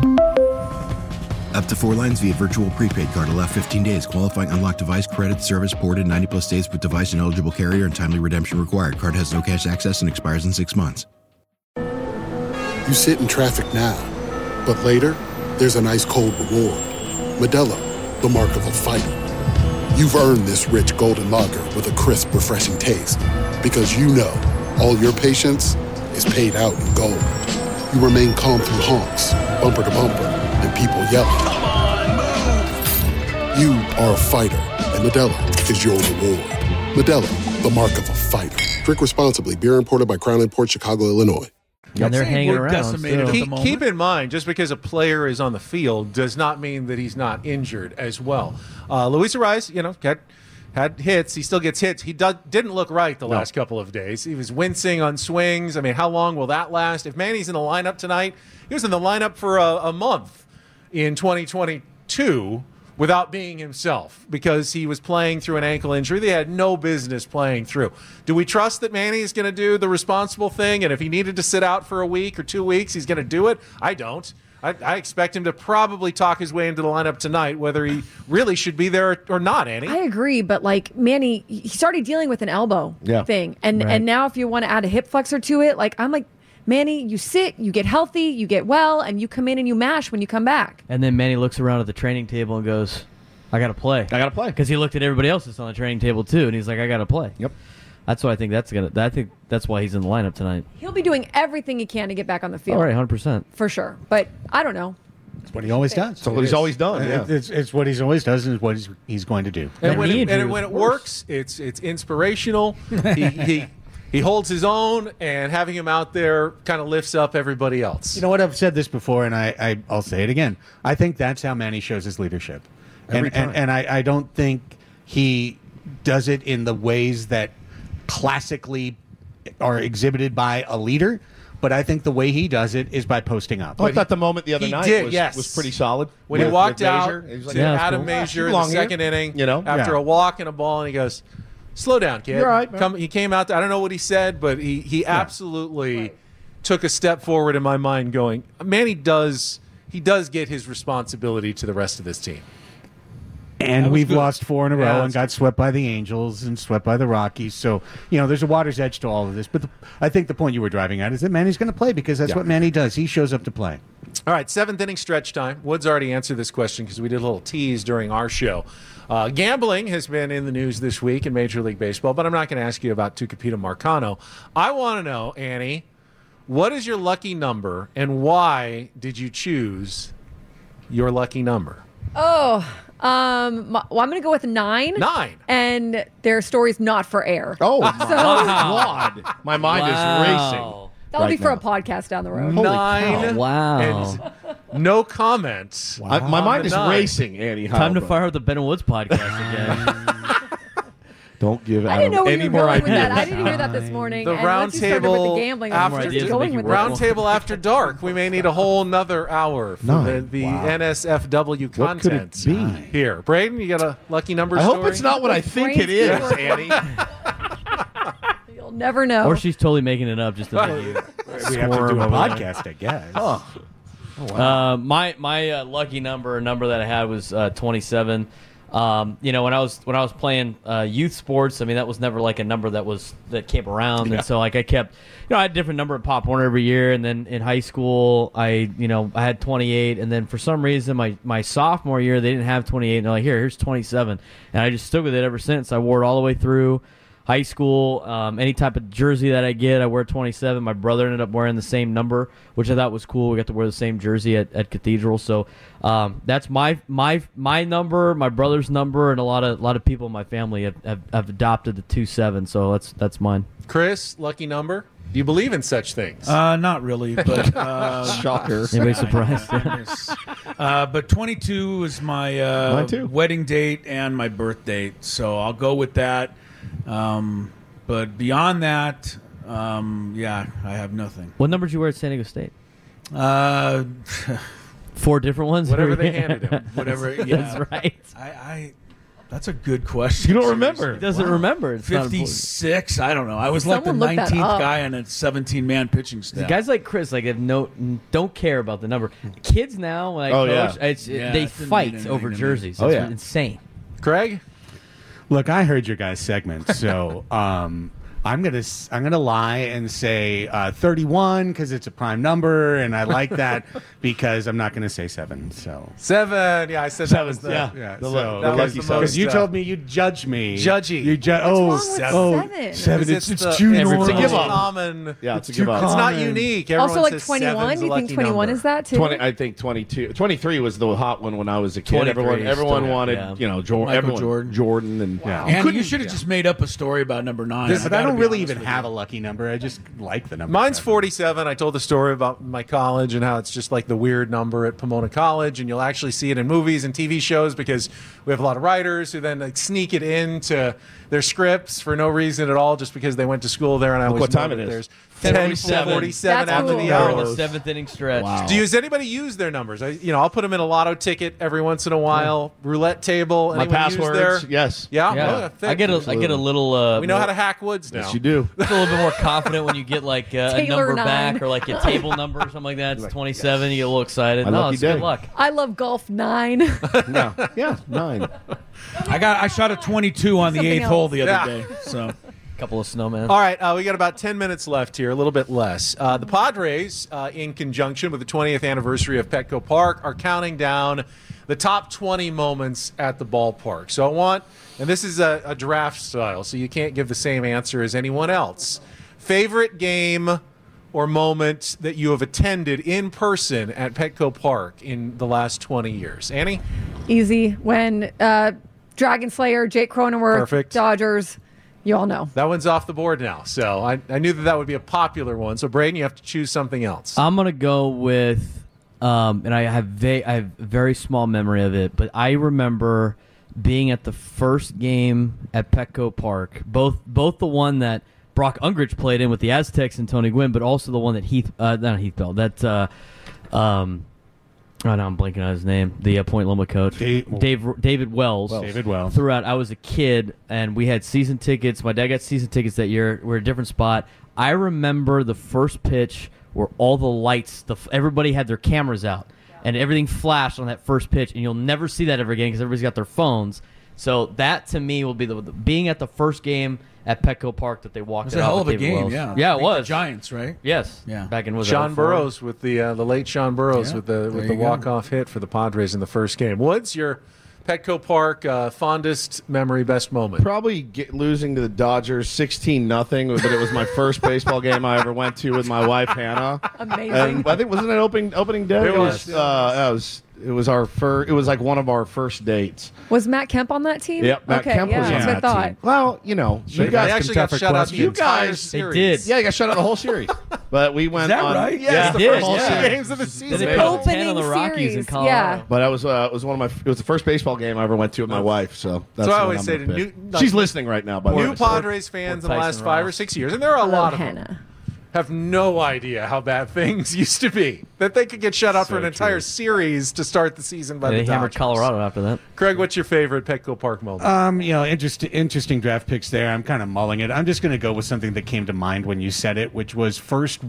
Speaker 4: Up to 4 lines via virtual prepaid card. Allow 15 days. Qualifying unlocked device credit. Service ported 90-plus days with device and eligible carrier and timely redemption required. Card has no cash access and expires in 6 months.
Speaker 13: You sit in traffic now, but later, there's an ice-cold reward. Modelo, the mark of a fighter. You've earned this rich golden lager with a crisp, refreshing taste. Because you know, all your patience is paid out in gold. You remain calm through honks, bumper to bumper, and people yelling.
Speaker 2: Come on, move!
Speaker 13: You are a fighter, and Modelo is your reward. Modelo, the mark of a fighter. Drink responsibly. Beer imported by Crown Imports, Chicago, Illinois.
Speaker 9: And they're hanging around.
Speaker 7: Decimated at the moment.
Speaker 6: Keep in mind, just because a player is on the field does not mean that he's not injured as well. Luis Ariz, had hits. He still gets hits. He didn't look right the last couple of days. He was wincing on swings. I mean, how long will that last? If Manny's in the lineup tonight, he was in the lineup for a month in 2022 without being himself because he was playing through an ankle injury they had no business playing through. Do we trust that Manny is going to do the responsible thing, and if he needed to sit out for a week or 2 weeks, he's going to do it? I don't. I expect him to probably talk his way into the lineup tonight, whether he really should be there or not, Annie.
Speaker 8: I agree, but like Manny, he started dealing with an elbow thing, and now if you want to add a hip flexor to it, I'm like, Manny, you sit, you get healthy, you get well, and you come in and you mash when you come back.
Speaker 9: And then Manny looks around at the training table and goes, I got to play. Because he looked at everybody else that's on the training table too, and he's like, I got to play.
Speaker 10: Yep.
Speaker 9: That's why I think I think that's why he's in the lineup tonight.
Speaker 8: He'll be doing everything he can to get back on the field.
Speaker 9: All right, 100%.
Speaker 8: For sure. But I don't know.
Speaker 11: It's what he always does.
Speaker 10: It's what he's always done. Yeah.
Speaker 11: It's what he's always does, and it's what he's going to do.
Speaker 6: And when it works, it's inspirational. He holds his own, and having him out there kind of lifts up everybody else.
Speaker 11: You know what? I've said this before, and I'll say it again. I think that's how Manny shows his leadership.
Speaker 10: Every time.
Speaker 11: And I don't think he does it in the ways that classically are exhibited by a leader, but I think the way he does it is by posting up.
Speaker 10: I thought the moment the other
Speaker 6: He
Speaker 10: night
Speaker 6: did,
Speaker 10: was,
Speaker 6: yes.
Speaker 10: was pretty solid.
Speaker 6: When he walked out
Speaker 10: Major. He was like,
Speaker 6: to Adam Major in the second inning, after a walk and a ball, and he goes, "Slow down, kid."
Speaker 10: You're all right, man.
Speaker 6: He came out. I don't know what he said, but he absolutely took a step forward in my mind. Going, man, he does get his responsibility to the rest of this team.
Speaker 11: And we've
Speaker 6: good.
Speaker 11: lost 4 in a row
Speaker 6: Yeah,
Speaker 11: and got swept by the Angels and swept by the Rockies. So, there's a water's edge to all of this. But I think the point you were driving at is that Manny's going to play because that's what Manny does. He shows up to play.
Speaker 6: All right, 7th inning stretch time. Woods already answered this question because we did a little tease during our show. Gambling has been in the news this week in Major League Baseball, but I'm not going to ask you about Tucupita Marcano. I want to know, Annie, what is your lucky number and why did you choose your lucky number?
Speaker 8: I'm going to go with 9.
Speaker 6: 9.
Speaker 8: And their story's not for air.
Speaker 10: Oh, my God. My mind is racing.
Speaker 8: That'll be for a podcast down the road.
Speaker 6: 9.
Speaker 9: Wow.
Speaker 6: And no comment.
Speaker 10: My mind is
Speaker 6: 9.
Speaker 10: racing, Annie.
Speaker 9: Time to fire up the Ben Woods podcast again.
Speaker 10: Don't give
Speaker 8: I didn't know where
Speaker 10: any
Speaker 8: you were
Speaker 10: more
Speaker 8: going with
Speaker 10: ideas.
Speaker 8: that. I didn't hear that this morning.
Speaker 6: The
Speaker 8: and
Speaker 6: round
Speaker 8: once you started with
Speaker 6: table
Speaker 8: the gambling,
Speaker 6: after
Speaker 8: I was just going with
Speaker 6: round
Speaker 8: that.
Speaker 6: table after dark. We may need a whole nother hour for
Speaker 10: 9.
Speaker 6: the
Speaker 10: Wow.
Speaker 6: NSFW
Speaker 10: What could it
Speaker 6: content.
Speaker 10: be?
Speaker 6: Here, Braden, you got a lucky number
Speaker 10: I
Speaker 6: story?
Speaker 10: hope it's not what I think it is, Annie.
Speaker 8: You'll never know.
Speaker 9: Or she's totally making it up just to make you
Speaker 11: We have to do
Speaker 9: squirm
Speaker 11: a
Speaker 9: over there.
Speaker 11: podcast, I guess.
Speaker 9: My lucky number, a number that I had was 27. When I was playing youth sports, I mean that was never like a number that came around, and so like I kept, I had a different number at Pop Warner every year, and then in high school I had 28, and then for some reason my sophomore year they didn't have 28, and they're like here's 27, and I just stuck with it ever since. I wore it all the way through high school. Any type of jersey that I get, I wear 27. My brother ended up wearing the same number, which I thought was cool. We got to wear the same jersey at Cathedral. So that's my number, my brother's number, and a lot of people in my family have adopted the 27. So that's mine.
Speaker 6: Chris, lucky number? Do you believe in such things?
Speaker 7: Not really, but
Speaker 10: shocker.
Speaker 9: Anybody surprised?
Speaker 7: But 22 is my
Speaker 10: Mine too.
Speaker 7: wedding date and my birth date, so I'll go with that. But beyond that, I have nothing.
Speaker 9: What number did you wear at San Diego State? 4 different ones.
Speaker 6: Whatever they handed him.
Speaker 7: Whatever. Yeah,
Speaker 9: That's right.
Speaker 7: I that's a good question.
Speaker 10: You don't remember?
Speaker 9: He doesn't remember. It's not important.
Speaker 7: 56. I don't know. I was like the
Speaker 8: Someone look that
Speaker 7: 19th
Speaker 8: up.
Speaker 7: guy on a 17-man pitching staff.
Speaker 9: Guys like Chris, like don't care about the number. Kids now, like
Speaker 10: Oh, yeah.
Speaker 9: coach,
Speaker 7: Yeah,
Speaker 9: they
Speaker 7: it didn't
Speaker 9: fight
Speaker 7: mean
Speaker 9: over
Speaker 7: anything to me.
Speaker 9: jerseys.
Speaker 10: Oh,
Speaker 9: It's
Speaker 10: yeah.
Speaker 9: insane.
Speaker 6: Craig?
Speaker 11: Look, I heard your guys' segment, so I'm gonna lie and say 31 because it's a prime number, and I like that because I'm not gonna say 7. So
Speaker 6: 7. Yeah, I said that was the...
Speaker 11: yeah.
Speaker 10: The
Speaker 11: So
Speaker 6: that was
Speaker 10: lucky
Speaker 6: the
Speaker 10: seven.
Speaker 6: most,
Speaker 11: because you told me you'd judge me,
Speaker 6: Judgy.
Speaker 11: You
Speaker 8: What's wrong with 7?
Speaker 11: 7.
Speaker 6: It's
Speaker 11: It's too
Speaker 6: it's
Speaker 11: normal.
Speaker 6: the
Speaker 10: give up.
Speaker 6: common...
Speaker 10: Yeah, it's a
Speaker 11: It's
Speaker 10: give
Speaker 11: too
Speaker 10: up.
Speaker 6: It's not
Speaker 11: common.
Speaker 6: unique. Everyone
Speaker 8: Also, like
Speaker 6: says
Speaker 8: 21.
Speaker 6: 7's
Speaker 8: Do
Speaker 6: a
Speaker 8: you think
Speaker 6: lucky
Speaker 8: 21
Speaker 6: number.
Speaker 8: is that too?
Speaker 10: 20, I think 22. 23 was the hot one when I was a kid.
Speaker 9: 23
Speaker 10: Everyone
Speaker 9: still,
Speaker 10: wanted,
Speaker 9: yeah.
Speaker 10: Everyone,
Speaker 7: Jordan.
Speaker 10: Jordan, and
Speaker 7: And you should have just made up a story about number 9.
Speaker 11: But I don't really even have a lucky number. I just like the number.
Speaker 6: Mine's
Speaker 11: 7.
Speaker 6: 47. I told the story about my college and how it's just like the weird number at Pomona College, and you'll actually see it in movies and TV shows because we have a lot of writers who then like sneak it into their scripts for no reason at all, just because they went to school there. And I always
Speaker 10: what time
Speaker 6: know
Speaker 10: it
Speaker 6: that
Speaker 10: is.
Speaker 6: There's
Speaker 9: 47.
Speaker 6: 47
Speaker 8: That's
Speaker 6: after
Speaker 8: cool.
Speaker 6: the
Speaker 9: We're in
Speaker 6: hour.
Speaker 9: the 7th inning stretch.
Speaker 10: Wow.
Speaker 6: Does anybody use their numbers? I'll put them in a lotto ticket every once in a while. Roulette table.
Speaker 10: my
Speaker 6: Anyone use
Speaker 10: passwords.
Speaker 6: their-
Speaker 10: Yes.
Speaker 6: Yeah.
Speaker 9: Yeah.
Speaker 6: Oh, yeah,
Speaker 9: I get a little.
Speaker 6: We know how to hack Woods now.
Speaker 10: Yes, you do.
Speaker 9: Feel a little bit more confident when you get like a
Speaker 8: Taylor
Speaker 9: number
Speaker 8: 9.
Speaker 9: back or like a table number or something like that. It's 27. You get a little excited.
Speaker 10: My
Speaker 9: No,
Speaker 10: lucky
Speaker 9: it's good
Speaker 10: day.
Speaker 9: luck.
Speaker 8: I love golf 9.
Speaker 10: No. Yeah, 9.
Speaker 7: I shot a 22 on the
Speaker 8: Something
Speaker 7: 8th hole
Speaker 8: else.
Speaker 7: the other
Speaker 6: Yeah.
Speaker 7: day. So
Speaker 9: Couple of snowmen.
Speaker 6: All right, we got about 10 minutes left here, a little bit less. The Padres, in conjunction with the 20th anniversary of Petco Park, are counting down the top 20 moments at the ballpark. So I want, and this is a draft style, so you can't give the same answer as anyone else. Favorite game or moment that you have attended in person at Petco Park in the last 20 years? Annie?
Speaker 8: Easy. When Dragon Slayer, Jake Cronenworth,
Speaker 6: Perfect.
Speaker 8: Dodgers, you all know.
Speaker 6: That one's off the board now. So I knew that would be a popular one. So, Braden, you have to choose something else.
Speaker 9: I'm gonna go with, and I have a very small memory of it, but I remember being at the first game at Petco Park, both the one that Brock Ungrich played in with the Aztecs and Tony Gwynn, but also the one that not Heath Bell, that oh, now I'm blanking on his name. The Point Loma coach, David Wells.
Speaker 11: David Wells.
Speaker 9: Throughout, I was a kid, and we had season tickets. My dad got season tickets that year. We're at a different spot. I remember the first pitch where all the lights, everybody had their cameras out, and everything flashed on that first pitch, and you'll never see that ever again because everybody's got their phones. So that, to me, will be the being at the first game at Petco Park that they walked
Speaker 7: It was a hell of a game,
Speaker 9: yeah.
Speaker 7: Yeah,
Speaker 9: it was.
Speaker 7: The Giants, right?
Speaker 9: Yes.
Speaker 7: Yeah.
Speaker 9: Back in, was
Speaker 6: Sean Burrows with the late Sean Burrows with the walk-off hit for the Padres in the first game. Woods, your Petco Park fondest memory, best moment?
Speaker 10: Probably losing to the Dodgers 16-0, but it was my first baseball game I ever went to with my wife Hannah.
Speaker 8: Amazing.
Speaker 10: And I think wasn't it opening day? It was our first. It was like one of our first dates.
Speaker 8: Was Matt Kemp on that team?
Speaker 10: Yep, Matt
Speaker 8: okay,
Speaker 10: Kemp was
Speaker 8: yeah,
Speaker 10: on
Speaker 8: that's what I thought.
Speaker 10: team. Well, you know,
Speaker 6: They actually got shut out the entire series.
Speaker 9: They did.
Speaker 10: Yeah, they got shut out the whole series. But we went
Speaker 7: Is that
Speaker 10: on.
Speaker 7: right?
Speaker 10: Yeah,
Speaker 6: the
Speaker 9: did,
Speaker 6: first
Speaker 9: yeah.
Speaker 6: two games of the season.
Speaker 9: They put up 10
Speaker 8: Opening
Speaker 9: on the Rockies
Speaker 8: series,
Speaker 9: in Colorado.
Speaker 8: yeah.
Speaker 10: But it was one of my. It was the first baseball game I ever went to with my wife. So that's
Speaker 6: So I
Speaker 10: what
Speaker 6: always
Speaker 10: I'm
Speaker 6: say
Speaker 10: gonna
Speaker 6: to
Speaker 10: pick. She's listening right now. By the
Speaker 6: New
Speaker 10: way.
Speaker 6: Padres fans in the last
Speaker 9: Tyson
Speaker 6: 5 or
Speaker 9: Ross.
Speaker 6: 6 years, and there are a
Speaker 8: Love
Speaker 6: lot of
Speaker 8: Hannah.
Speaker 6: them, have no idea how bad things used to be. That they could get shut out for an entire series to start the season by
Speaker 9: They
Speaker 6: the
Speaker 9: hammered
Speaker 6: Dodgers.
Speaker 9: Colorado after that.
Speaker 6: Craig, what's your favorite Petco Park moment?
Speaker 11: Interesting draft picks there. I'm kind of mulling it. I'm just going to go with something that came to mind when you said it, which was first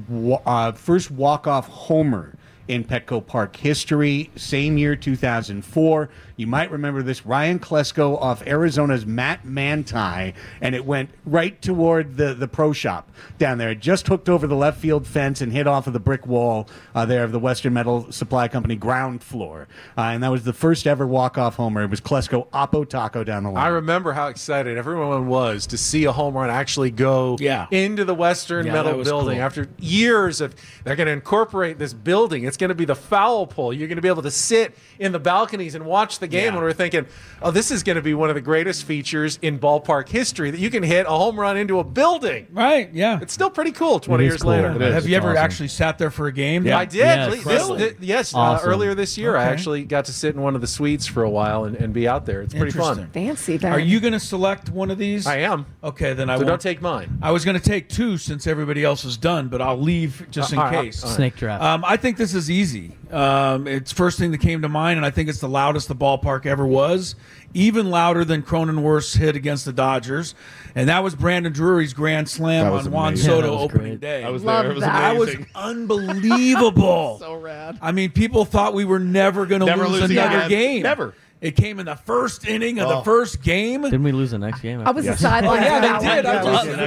Speaker 11: walk-off homer in Petco Park history, same year, 2004. You might remember this, Ryan Klesko off Arizona's Matt Manti, and it went right toward the pro shop down there. It just hooked over the left field fence and hit off of the brick wall there of the Western Metal Supply Company ground floor. And that was the first ever walk-off homer. It was Klesko Oppo Taco down the line.
Speaker 6: I remember how excited everyone was to see a home run actually go into the Western Metal
Speaker 7: that was
Speaker 6: building.
Speaker 7: cool.
Speaker 6: After years of, they're going to incorporate this building. It's going to be the foul pole. You're going to be able to sit in the balconies and watch the game. And we're thinking, oh, this is going to be one of the greatest features in ballpark history, that you can hit a home run into a building.
Speaker 7: Right, yeah.
Speaker 6: It's still pretty cool 20 years later.
Speaker 7: Have you ever actually sat there for a game?
Speaker 6: I did.
Speaker 9: Yeah,
Speaker 6: Yes,
Speaker 9: Awesome.
Speaker 6: earlier this year, I
Speaker 7: Okay.
Speaker 6: actually got to sit in one of the suites for a while and be out there. It's pretty fun.
Speaker 8: Fancy, Ben.
Speaker 7: Are you going to select one of these?
Speaker 6: I am.
Speaker 7: Okay, then I
Speaker 6: So
Speaker 7: won't.
Speaker 6: don't take mine.
Speaker 7: I was going to take two since everybody else is done, but I'll leave just in
Speaker 6: all right,
Speaker 7: case.
Speaker 6: all right.
Speaker 9: Snake draft.
Speaker 7: I think this is easy. It's first thing that came to mind, and I think it's the loudest the ballpark ever was, even louder than Cronenworth's hit against the Dodgers, and that was Brandon Drury's grand slam
Speaker 10: That was
Speaker 7: on Juan
Speaker 10: amazing.
Speaker 7: Soto
Speaker 9: Yeah, that was
Speaker 7: opening
Speaker 9: great.
Speaker 7: day.
Speaker 10: I was
Speaker 8: Love
Speaker 10: there. It was
Speaker 8: that.
Speaker 7: That was
Speaker 10: amazing.
Speaker 7: unbelievable.
Speaker 10: So rad.
Speaker 7: I mean, people thought we were never going to
Speaker 10: Never
Speaker 7: lose
Speaker 10: losing
Speaker 7: another
Speaker 10: again.
Speaker 7: game.
Speaker 10: Never.
Speaker 7: It came in the first inning of the
Speaker 10: Oh.
Speaker 7: first game.
Speaker 9: Didn't we lose the next game?
Speaker 8: I was a
Speaker 7: Oh,
Speaker 8: sideline.
Speaker 7: yeah,
Speaker 8: for that
Speaker 7: they did.
Speaker 8: one.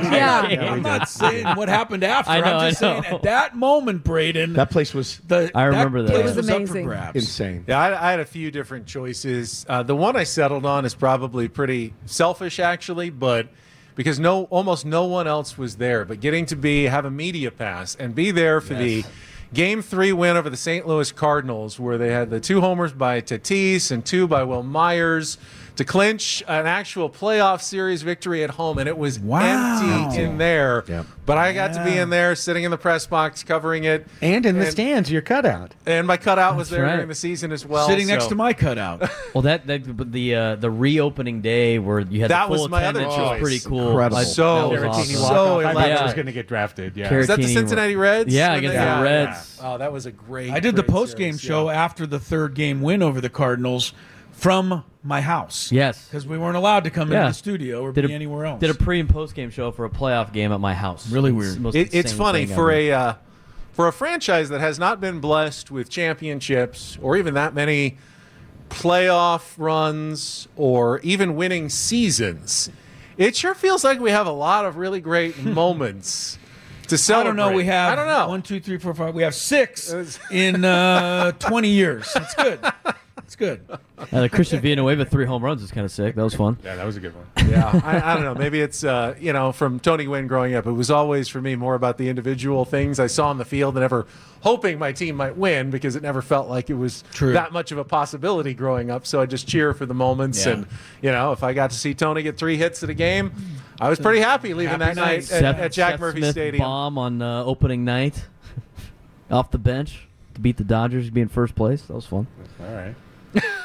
Speaker 7: I'm not saying what happened after.
Speaker 9: I know,
Speaker 7: I'm just
Speaker 9: I know.
Speaker 7: saying at that moment, Braden,
Speaker 10: That place was
Speaker 9: I remember that.
Speaker 7: place
Speaker 9: It was
Speaker 7: was up for
Speaker 8: amazing.
Speaker 7: grabs.
Speaker 10: insane.
Speaker 6: Yeah, I had a few different choices. The one I settled on is probably pretty selfish, actually, but because almost no one else was there. But getting to have a media pass and be there for the Game 3 win over the St. Louis Cardinals, where they had the 2 homers by Tatis and 2 by Will Myers to clinch an actual playoff series victory at home, and it was empty in there.
Speaker 10: Yep.
Speaker 6: But I got to be in there, sitting in the press box, covering it.
Speaker 11: And in the stands, your cutout.
Speaker 6: And my cutout was there
Speaker 9: right.
Speaker 6: during the season as well.
Speaker 7: Sitting next
Speaker 6: so-
Speaker 7: to my cutout.
Speaker 9: Well, the reopening day where you had
Speaker 6: That
Speaker 9: the full
Speaker 6: was my other
Speaker 9: attendance
Speaker 6: choice.
Speaker 9: was pretty cool.
Speaker 10: Incredible.
Speaker 6: So-
Speaker 9: that was
Speaker 11: Caratini
Speaker 9: awesome.
Speaker 11: walk-off. I thought he
Speaker 9: Yeah.
Speaker 11: was going to get drafted. Yeah.
Speaker 9: Caratini
Speaker 6: Is that the Cincinnati Reds?
Speaker 9: Yeah,
Speaker 6: When
Speaker 9: against
Speaker 6: they-
Speaker 9: the Reds.
Speaker 6: Oh, that was a great.
Speaker 7: I did the
Speaker 6: great
Speaker 7: post-game
Speaker 6: series,
Speaker 7: show
Speaker 6: yeah.
Speaker 7: after the third game win over the Cardinals from my house.
Speaker 9: Yes.
Speaker 7: Because we weren't allowed to come
Speaker 9: Yeah.
Speaker 7: into the studio or be anywhere else.
Speaker 9: Did a pre and post game show for a playoff game at my house.
Speaker 7: Really
Speaker 9: It's
Speaker 7: weird.
Speaker 9: the most
Speaker 6: It's
Speaker 9: insane
Speaker 6: funny
Speaker 9: thing
Speaker 6: for
Speaker 9: ever.
Speaker 6: a franchise that has not been blessed with championships or even that many playoff runs or even winning seasons. It sure feels like we have a lot of really great moments to
Speaker 7: I
Speaker 6: celebrate.
Speaker 7: don't know. We have
Speaker 6: I don't know.
Speaker 7: 1, 2, 3, 4, 5. We have 6 in 20 years. That's good. It's good.
Speaker 9: The Christian Villanueva 3 home runs is kind of sick. That was fun.
Speaker 11: Yeah, that was a good one.
Speaker 6: Yeah, I don't know. Maybe it's from Tony Gwynn growing up. It was always for me more about the individual things I saw on the field than ever hoping my team might win, because it never felt like it was
Speaker 7: True.
Speaker 6: that much of a possibility growing up. So I just cheer for the moments,
Speaker 7: Yeah.
Speaker 6: and if I got to see Tony get 3 hits at a game, I was pretty happy leaving that night at Jack Murphy
Speaker 9: Smith
Speaker 6: Stadium.
Speaker 9: bomb on opening night off the bench to beat the Dodgers, be in first place. That was fun.
Speaker 11: All right.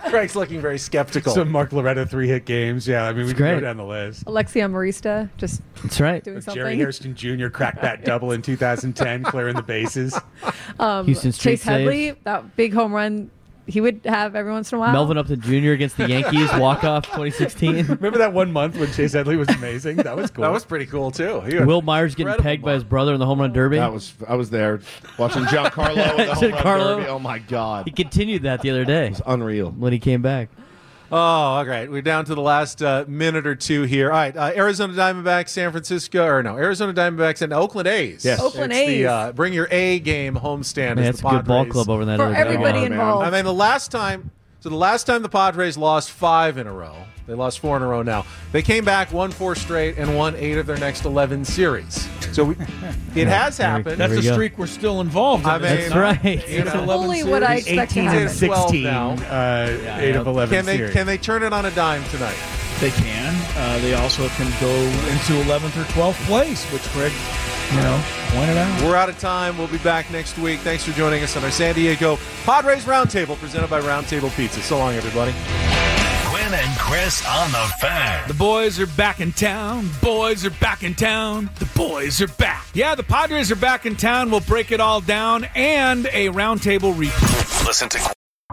Speaker 6: Craig's looking very skeptical.
Speaker 11: Some Mark Loretta 3-hit games. Yeah, I mean, we can
Speaker 9: great.
Speaker 11: go down the list.
Speaker 8: Alexia Marista, just
Speaker 9: That's right.
Speaker 8: doing something.
Speaker 11: Jerry Hairston Jr. cracked that double in 2010, clearing the bases.
Speaker 9: Houston Street
Speaker 8: Chase Headley,
Speaker 9: saves.
Speaker 8: that big home run he would have every once in a while.
Speaker 9: Melvin Upton Jr. against the Yankees, walk-off 2016.
Speaker 11: Remember that 1 month when Chase Headley was amazing? That was cool.
Speaker 6: That was pretty cool, too.
Speaker 9: Will Myers getting pegged by his brother in the home run derby.
Speaker 10: I was there watching Giancarlo in the home run
Speaker 9: Giancarlo.
Speaker 10: derby. Oh, my God.
Speaker 9: He continued that the other day.
Speaker 10: It's unreal.
Speaker 9: When he came back.
Speaker 6: Oh, all right. We're down to the last minute or two here. All right. Arizona Diamondbacks, Arizona Diamondbacks and Oakland A's.
Speaker 10: Yes.
Speaker 8: Oakland
Speaker 6: It's
Speaker 8: A's.
Speaker 6: the bring your A game homestand.
Speaker 9: Man,
Speaker 6: as
Speaker 9: it's
Speaker 6: the
Speaker 9: a good ball
Speaker 6: Padres.
Speaker 9: club over in that
Speaker 8: For
Speaker 9: other
Speaker 8: everybody
Speaker 9: diamond.
Speaker 8: involved.
Speaker 6: I mean, the last time the Padres lost 5 in a row. They lost 4 in a row now. They came back, won 4 straight, and won 8 of their next 11 series. So it has happened.
Speaker 7: That's
Speaker 9: we
Speaker 7: the
Speaker 9: go.
Speaker 7: streak we're still involved in.
Speaker 6: I mean,
Speaker 9: That's right.
Speaker 8: It's fully what I expect to
Speaker 11: 18
Speaker 8: happen.
Speaker 11: and 16,
Speaker 6: now.
Speaker 11: 8 of 11
Speaker 6: Can
Speaker 11: series.
Speaker 6: they turn it on a dime tonight?
Speaker 7: They can. They also can go into 11th or 12th place, which Greg, pointed out.
Speaker 6: We're out of time. We'll be back next week. Thanks for joining us on our San Diego Padres Roundtable presented by Roundtable Pizza. So long, everybody.
Speaker 5: Quinn and Chris on the Fan.
Speaker 7: The boys are back in town. Boys are back in town. The boys are back. Yeah, the Padres are back in town. We'll break it all down and a roundtable review.
Speaker 5: Listen to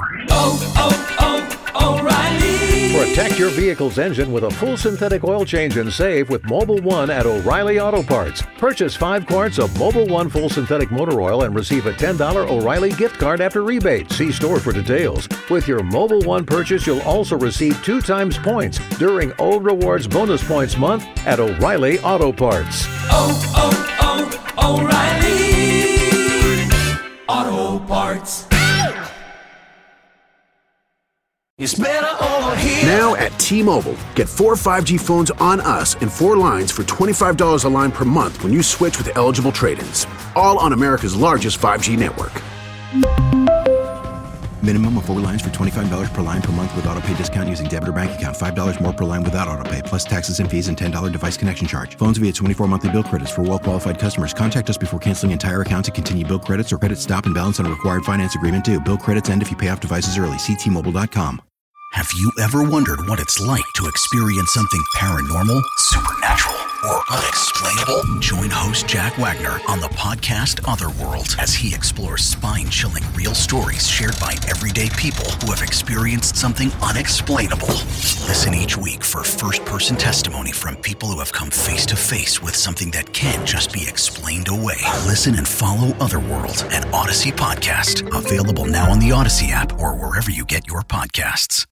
Speaker 2: O'Reilly.
Speaker 15: Protect your vehicle's engine with a full synthetic oil change and save with Mobile One at O'Reilly Auto Parts. Purchase 5 quarts of Mobile One full synthetic motor oil and receive a $10 O'Reilly gift card after rebate. See store for details. With your Mobile One purchase, you'll also receive 2 times points during O Rewards Bonus Points Month at O'Reilly Auto Parts.
Speaker 2: O'Reilly Auto Parts. It's better over here.
Speaker 3: Now at T-Mobile, get 4 5G phones on us and 4 lines for $25 a line per month when you switch with eligible trade-ins. All on America's largest 5G network.
Speaker 4: Minimum of 4 lines for $25 per line per month with autopay discount using debit or bank account. $5 more per line without autopay, plus taxes and fees and $10 device connection charge. Phones via 24 monthly bill credits for well-qualified customers. Contact us before canceling entire account to continue bill credits or credit stop and balance on a required finance agreement due. Bill credits end if you pay off devices early. See T-Mobile.com.
Speaker 1: Have you ever wondered what it's like to experience something paranormal, supernatural, or unexplainable? Join host Jack Wagner on the podcast Otherworld as he explores spine-chilling real stories shared by everyday people who have experienced something unexplainable. Listen each week for first-person testimony from people who have come face-to-face with something that can't just be explained away. Listen and follow Otherworld, an Odyssey podcast. Available now on the Odyssey app or wherever you get your podcasts.